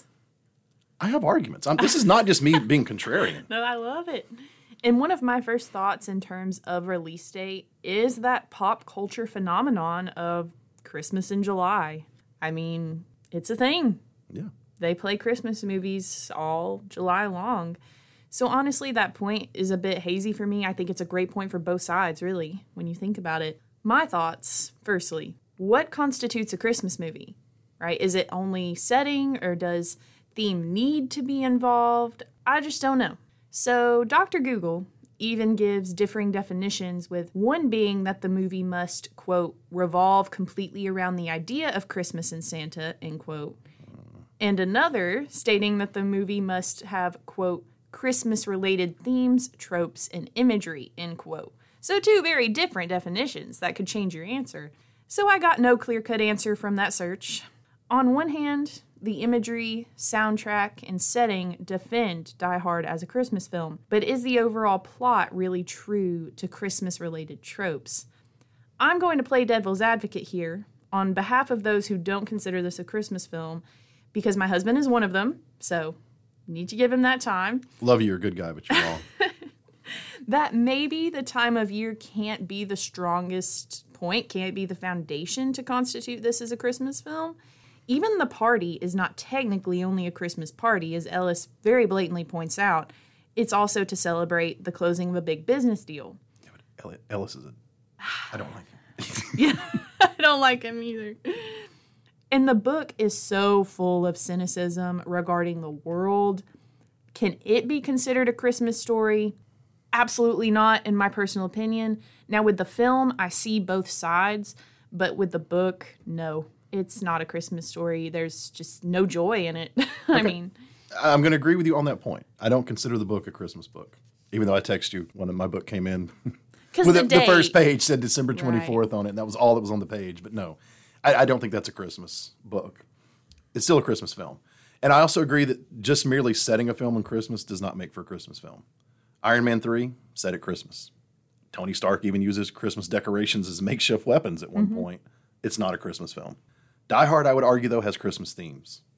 I have arguments. I'm, this is not just me being contrarian. No, I love it. And one of my first thoughts in terms of release date is that pop culture phenomenon of Christmas in July. I mean, it's a thing. Yeah. They play Christmas movies all July long. So honestly, that point is a bit hazy for me. I think it's a great point for both sides, really, when you think about it. My thoughts, firstly, what constitutes a Christmas movie, right? Is it only setting, or does theme need to be involved? I just don't know. So Doctor Google even gives differing definitions, with one being that the movie must, quote, revolve completely around the idea of Christmas and Santa, end quote, and another stating that the movie must have, quote, Christmas-related themes, tropes, and imagery, end quote. So two very different definitions that could change your answer. So I got no clear-cut answer from that search. On one hand, the imagery, soundtrack, and setting defend Die Hard as a Christmas film, but is the overall plot really true to Christmas-related tropes? I'm going to play devil's advocate here on behalf of those who don't consider this a Christmas film, because my husband is one of them, so you need to give him that time. Love you, you're a good guy, but you're wrong. That maybe the time of year can't be the strongest point, can't be the foundation to constitute this as a Christmas film. Even the party is not technically only a Christmas party, as Ellis very blatantly points out. It's also to celebrate the closing of a big business deal. Yeah, but Ellis is a... I don't like him. Yeah, I don't like him either. And the book is so full of cynicism regarding the world. Can it be considered a Christmas story? Absolutely not, in my personal opinion. Now, with the film, I see both sides, but with the book, no. It's not a Christmas story. There's just no joy in it. I okay. mean... I'm going to agree with you on that point. I don't consider the book a Christmas book, even though I text you when my book came in. Because the, the, the first page said December twenty-fourth right. on it, and that was all that was on the page. But no, I, I don't think that's a Christmas book. It's still a Christmas film. And I also agree that just merely setting a film on Christmas does not make for a Christmas film. Iron Man three, set at Christmas. Tony Stark even uses Christmas decorations as makeshift weapons at one mm-hmm. point. It's not a Christmas film. Die Hard, I would argue, though, has Christmas themes.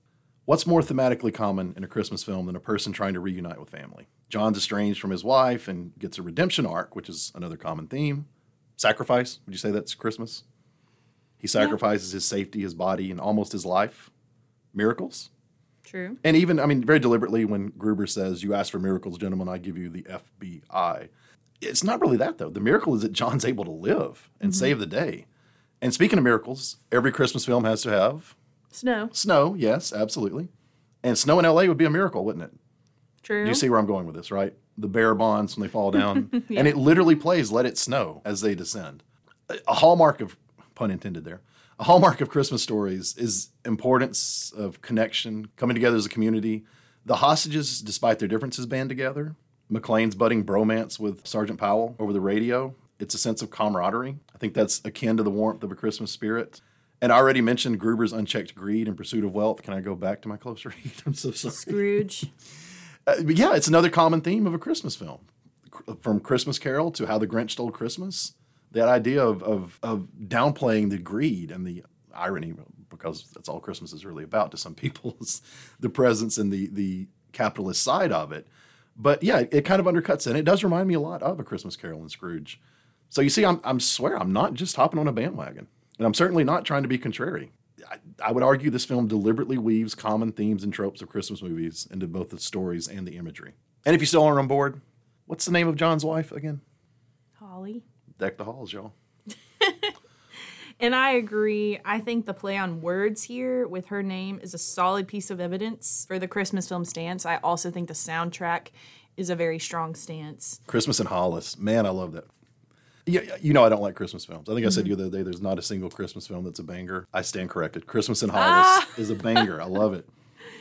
What's more thematically common in a Christmas film than a person trying to reunite with family? John's estranged from his wife and gets a redemption arc, which is another common theme. Sacrifice, would you say that's Christmas? He sacrifices yeah. his safety, his body, and almost his life. Miracles. True. And even, I mean, very deliberately when Gruber says, you ask for miracles, gentlemen, I give you the F B I. It's not really that, though. The miracle is that John's able to live and mm-hmm. save the day. And speaking of miracles, every Christmas film has to have... Snow. Snow, yes, absolutely. And snow in L A would be a miracle, wouldn't it? True. You see where I'm going with this, right? The bear bonds when they fall down. yeah. And it literally plays Let It Snow as they descend. A hallmark of, pun intended there, a hallmark of Christmas stories is importance of connection, coming together as a community. The hostages, despite their differences, band together. McClane's budding bromance with Sergeant Powell over the radio. It's a sense of camaraderie. I think that's akin to the warmth of a Christmas spirit. And I already mentioned Gruber's unchecked greed and pursuit of wealth. Can I go back to my close read? I'm so sorry. Scrooge. Uh, but yeah, it's another common theme of a Christmas film. From Christmas Carol to How the Grinch Stole Christmas, that idea of, of, of downplaying the greed and the irony, because that's all Christmas is really about to some people, is the presence and the, the capitalist side of it. But yeah, it, it kind of undercuts it. And it does remind me a lot of A Christmas Carol and Scrooge. So you see, I'm, I'm swear, I'm not just hopping on a bandwagon. And I'm certainly not trying to be contrary. I, I would argue this film deliberately weaves common themes and tropes of Christmas movies into both the stories and the imagery. And if you still aren't on board, what's the name of John's wife again? Holly. Deck the halls, y'all. And I agree. I think the play on words here with her name is a solid piece of evidence for the Christmas film stance. I also think the soundtrack is a very strong stance. Christmas in Hollis. Man, I love that. Yeah, you know I don't like Christmas films. I think I said Mm-hmm. the other day there's not a single Christmas film that's a banger. I stand corrected. Christmas in Hollis Ah. is a banger. I love it.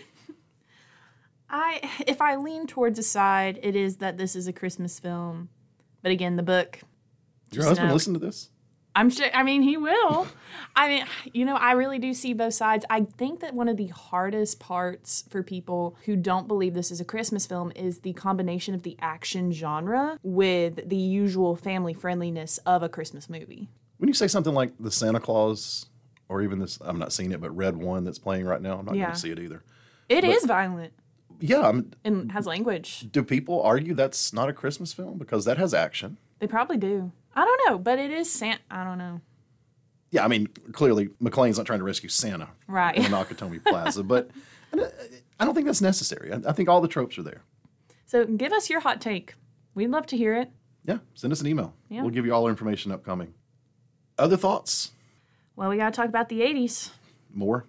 I if I lean towards a side, it is that this is a Christmas film. But again, the book. Your just husband know. listen to this? I'm sure. I mean, he will. I mean, you know, I really do see both sides. I think that one of the hardest parts for people who don't believe this is a Christmas film is the combination of the action genre with the usual family friendliness of a Christmas movie. When you say something like the Santa Claus, or even this, I'm not seeing it, but Red One that's playing right now, I'm not Yeah. going to see it either. It But- is violent Yeah, I'm, and has language. do people argue that's not a Christmas film? Because that has action. They probably do. I don't know, but it is Santa. I don't know. Yeah, I mean, clearly McClane's not trying to rescue Santa Right. in the Nakatomi Plaza, but I don't think that's necessary. I, I think all the tropes are there. So give us your hot take. We'd love to hear it. Yeah, send us an email. Yeah. We'll give you all our information upcoming. Other thoughts? Well, we got to talk about the eighties. More?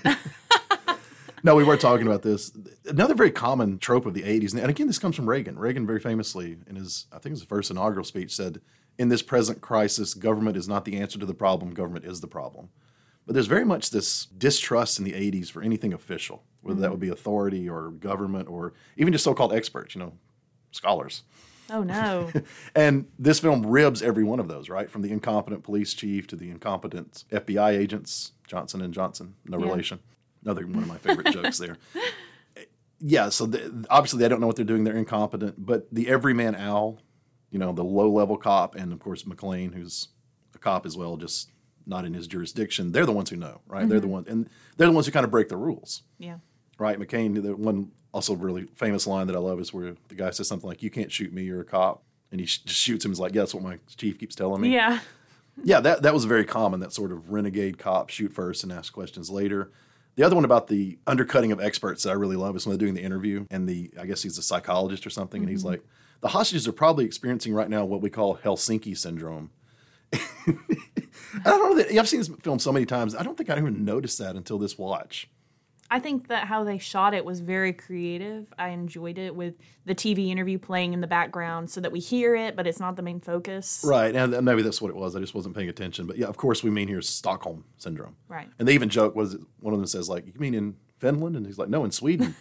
No, we were talking about this. Another very common trope of the eighties, and again, this comes from Reagan. Reagan very famously, in his, I think his first inaugural speech, said, in this present crisis, government is not the answer to the problem, government is the problem. But there's very much this distrust in the eighties for anything official, whether mm-hmm. that would be authority or government or even just so-called experts, you know, scholars. Oh, no. And this film ribs every one of those, right? From the incompetent police chief to the incompetent F B I agents, Johnson and Johnson, no Yeah. relation. Another one of my favorite jokes there. Yeah, so the, obviously they don't know what they're doing. They're incompetent. But the everyman Al, you know, the low-level cop, and, of course, McClane, who's a cop as well, just not in his jurisdiction, they're the ones who know, right? Mm-hmm. They're the ones, and they're the ones who kind of break the rules. Yeah. Right? McCain, the one also really famous line that I love is where the guy says something like, you can't shoot me, you're a cop. And he sh- just shoots him. He's like, yeah, that's what my chief keeps telling me. Yeah. Yeah, that, that was very common, that sort of renegade cop, shoot first and ask questions later. The other one about the undercutting of experts that I really love is when they're doing the interview, and the I guess he's a psychologist or something, mm-hmm. and he's like, the hostages are probably experiencing right now what we call Helsinki syndrome. I don't know that I've seen this film so many times. I don't think I even noticed that until this watch. I think that how they shot it was very creative. I enjoyed it with the T V interview playing in the background so that we hear it, but it's not the main focus. Right, and maybe that's what it was. I just wasn't paying attention. But yeah, of course we mean here Stockholm Syndrome. Right. And they even joke, was it, one of them says, like, you mean in Finland? And he's like, no, in Sweden.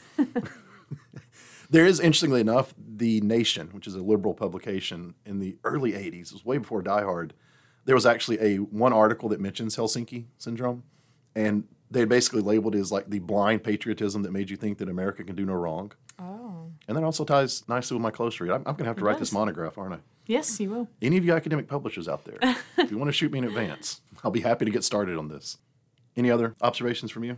There is, interestingly enough, The Nation, which is a liberal publication in the early eighties, it was way before Die Hard. There was actually a one article that mentions Helsinki Syndrome, and they basically labeled it as like the blind patriotism that made you think that America can do no wrong. Oh. And that also ties nicely with my close read. I'm, I'm going to have to It write does. this monograph, aren't I? Yes, you will. Any of you academic publishers out there, if you want to shoot me in advance, I'll be happy to get started on this. Any other observations from you?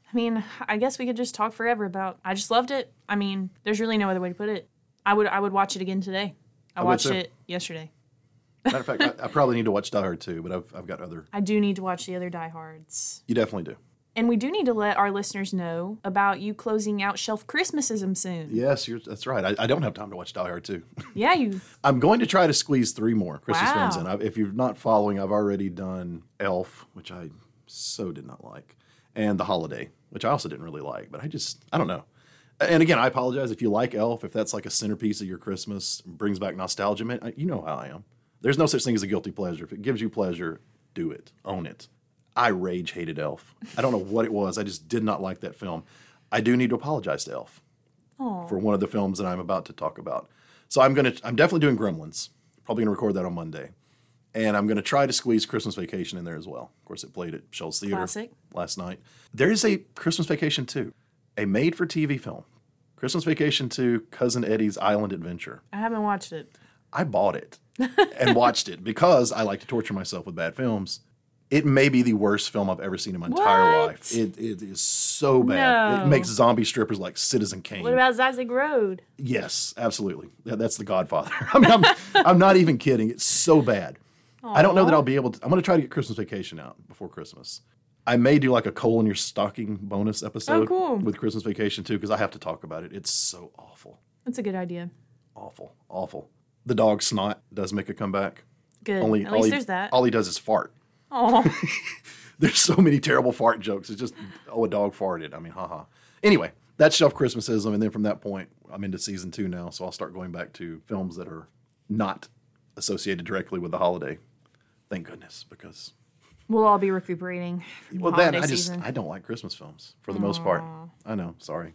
I mean, I guess we could just talk forever about. I just loved it. I mean, there's really no other way to put it. I would I would watch it again today. I, I would watched too. it yesterday. Matter of fact, I, I probably need to watch Die Hard too, but I've I've got other. I do need to watch the other Die Hards. You definitely do. And we do need to let our listeners know about you closing out Shelf Christmasism soon. Yes, you're, that's right. I, I don't have time to watch Die Hard two. Yeah, you. I'm going to try to squeeze three more Christmas Wow. films in. I, if you're not following, I've already done Elf, which I so did not like, and The Holiday, which I also didn't really like. But I just, I don't know. And again, I apologize if you like Elf, if that's like a centerpiece of your Christmas, brings back nostalgia. Man, I, you know how I am. There's no such thing as a guilty pleasure. If it gives you pleasure, do it. Own it. I rage hated Elf. I don't know what it was. I just did not like that film. I do need to apologize to Elf Aww. for one of the films that I'm about to talk about. So I'm gonna, I'm definitely doing Gremlins. Probably gonna record that on Monday, and I'm gonna try to squeeze Christmas Vacation in there as well. Of course, it played at Shoals Theater Classic. last night. There is a Christmas Vacation two, a made-for-T V film. Christmas Vacation two, Cousin Eddie's Island Adventure. I haven't watched it. I bought it and watched it because I like to torture myself with bad films. It may be the worst film I've ever seen in my entire What? life. It, it is so bad. No. It makes zombie strippers like Citizen Kane. What about Zazig Road? Yes, absolutely. Yeah, that's The Godfather. I mean, I'm, I'm not even kidding. It's so bad. I don't know that I'll be able to. I'm going to try to get Christmas Vacation out before Christmas. I may do like a coal in your stocking bonus episode Oh, cool. with Christmas Vacation too, because I have to talk about it. It's so awful. That's a good idea. Awful. Awful. The dog Snot does make a comeback. Good. Only, At all least he, there's that. All he does is fart. Oh, There's so many terrible fart jokes. It's just, oh, a dog farted. I mean, haha. Anyway, that's Shelf Christmasism. And then from that point, I'm into season two now. So I'll start going back to films that are not associated directly with the holiday. Thank goodness, because we'll all be recuperating from well, the then holiday I just season. I don't like Christmas films for the most part. I know, sorry.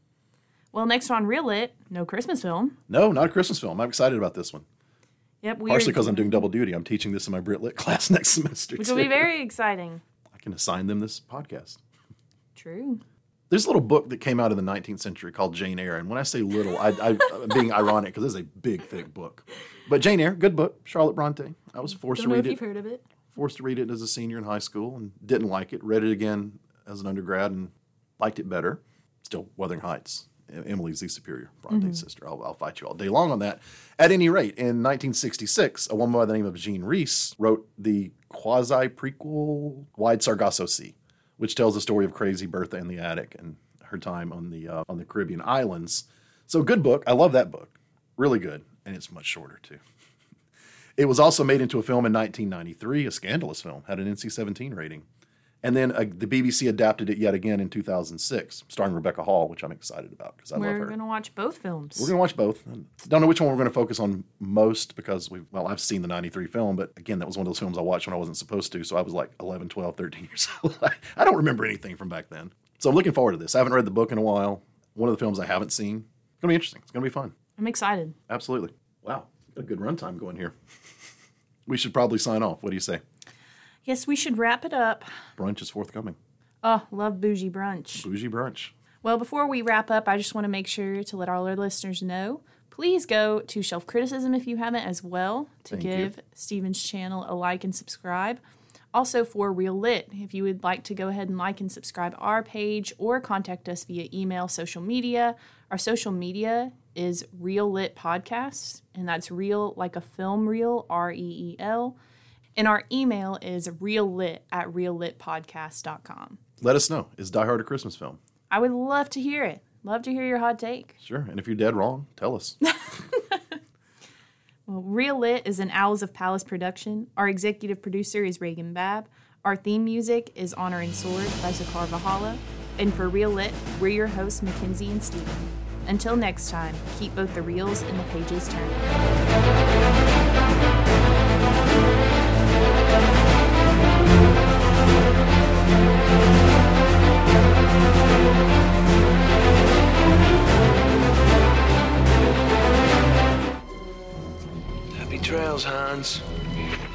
Well, next on Real Lit, no Christmas film. No, not a Christmas film. I'm excited about this one. Yep, we Partially because I'm doing double duty. I'm teaching this in my Brit Lit class next semester. which too. will be very exciting. I can assign them this podcast. True. There's a little book that came out in the nineteenth century called Jane Eyre. And when I say little, I, I, I'm being ironic because it's a big, thick book. But Jane Eyre, good book. Charlotte Bronte. I was forced Don't to know if read you've it. heard of it. Forced to read it as a senior in high school and didn't like it. Read it again as an undergrad and liked it better. Still Wuthering Heights. Emily's the superior, Bronte's sister. I'll, I'll fight you all day long on that. At any rate, in nineteen sixty-six, a woman by the name of Jean Reese wrote the quasi-prequel Wide Sargasso Sea, which tells the story of Crazy Bertha in the attic and her time on the uh, on the Caribbean islands. So good book. I love that book. Really good. And it's much shorter, too. It was also made into a film in nineteen ninety-three, a scandalous film, had an N C seventeen rating. And then uh, the B B C adapted it yet again in two thousand six, starring Rebecca Hall, which I'm excited about because I We're love her. going to watch both films. We're going to watch both. Don't know which one we're going to focus on most because we well, I've seen the ninety-three film, but again, that was one of those films I watched when I wasn't supposed to. So I was like eleven, twelve, thirteen years old. I don't remember anything from back then. So I'm looking forward to this. I haven't read the book in a while. One of the films I haven't seen. It's going to be interesting. It's going to be fun. I'm excited. Absolutely. Wow. Got a good runtime going here. We should probably sign off. What do you say? Yes, we should wrap it up. Brunch is forthcoming. Oh, love bougie brunch. Bougie brunch. Well, before we wrap up, I just want to make sure to let all our listeners know, please go to Shelf Criticism if you haven't as well, to Thank give you. Steven's channel a like and subscribe. Also for Real Lit, if you would like to go ahead and like and subscribe our page or contact us via email, social media. Our social media is Real Lit Podcast, and that's real like a film reel, R E E L. And our email is reallit at real lit podcast dot com. Let us know. Is Die Hard a Christmas film? I would love to hear it. Love to hear your hot take. Sure. And if you're dead wrong, tell us. Well, Real Lit is an Owls of Palace production. Our executive producer is Reagan Babb. Our theme music is Honoring Sword by Zakar Vahala. And for Real Lit, we're your hosts, Mackenzie and Steven. Until next time, keep both the reels and the pages turning. Happy trails, Hans.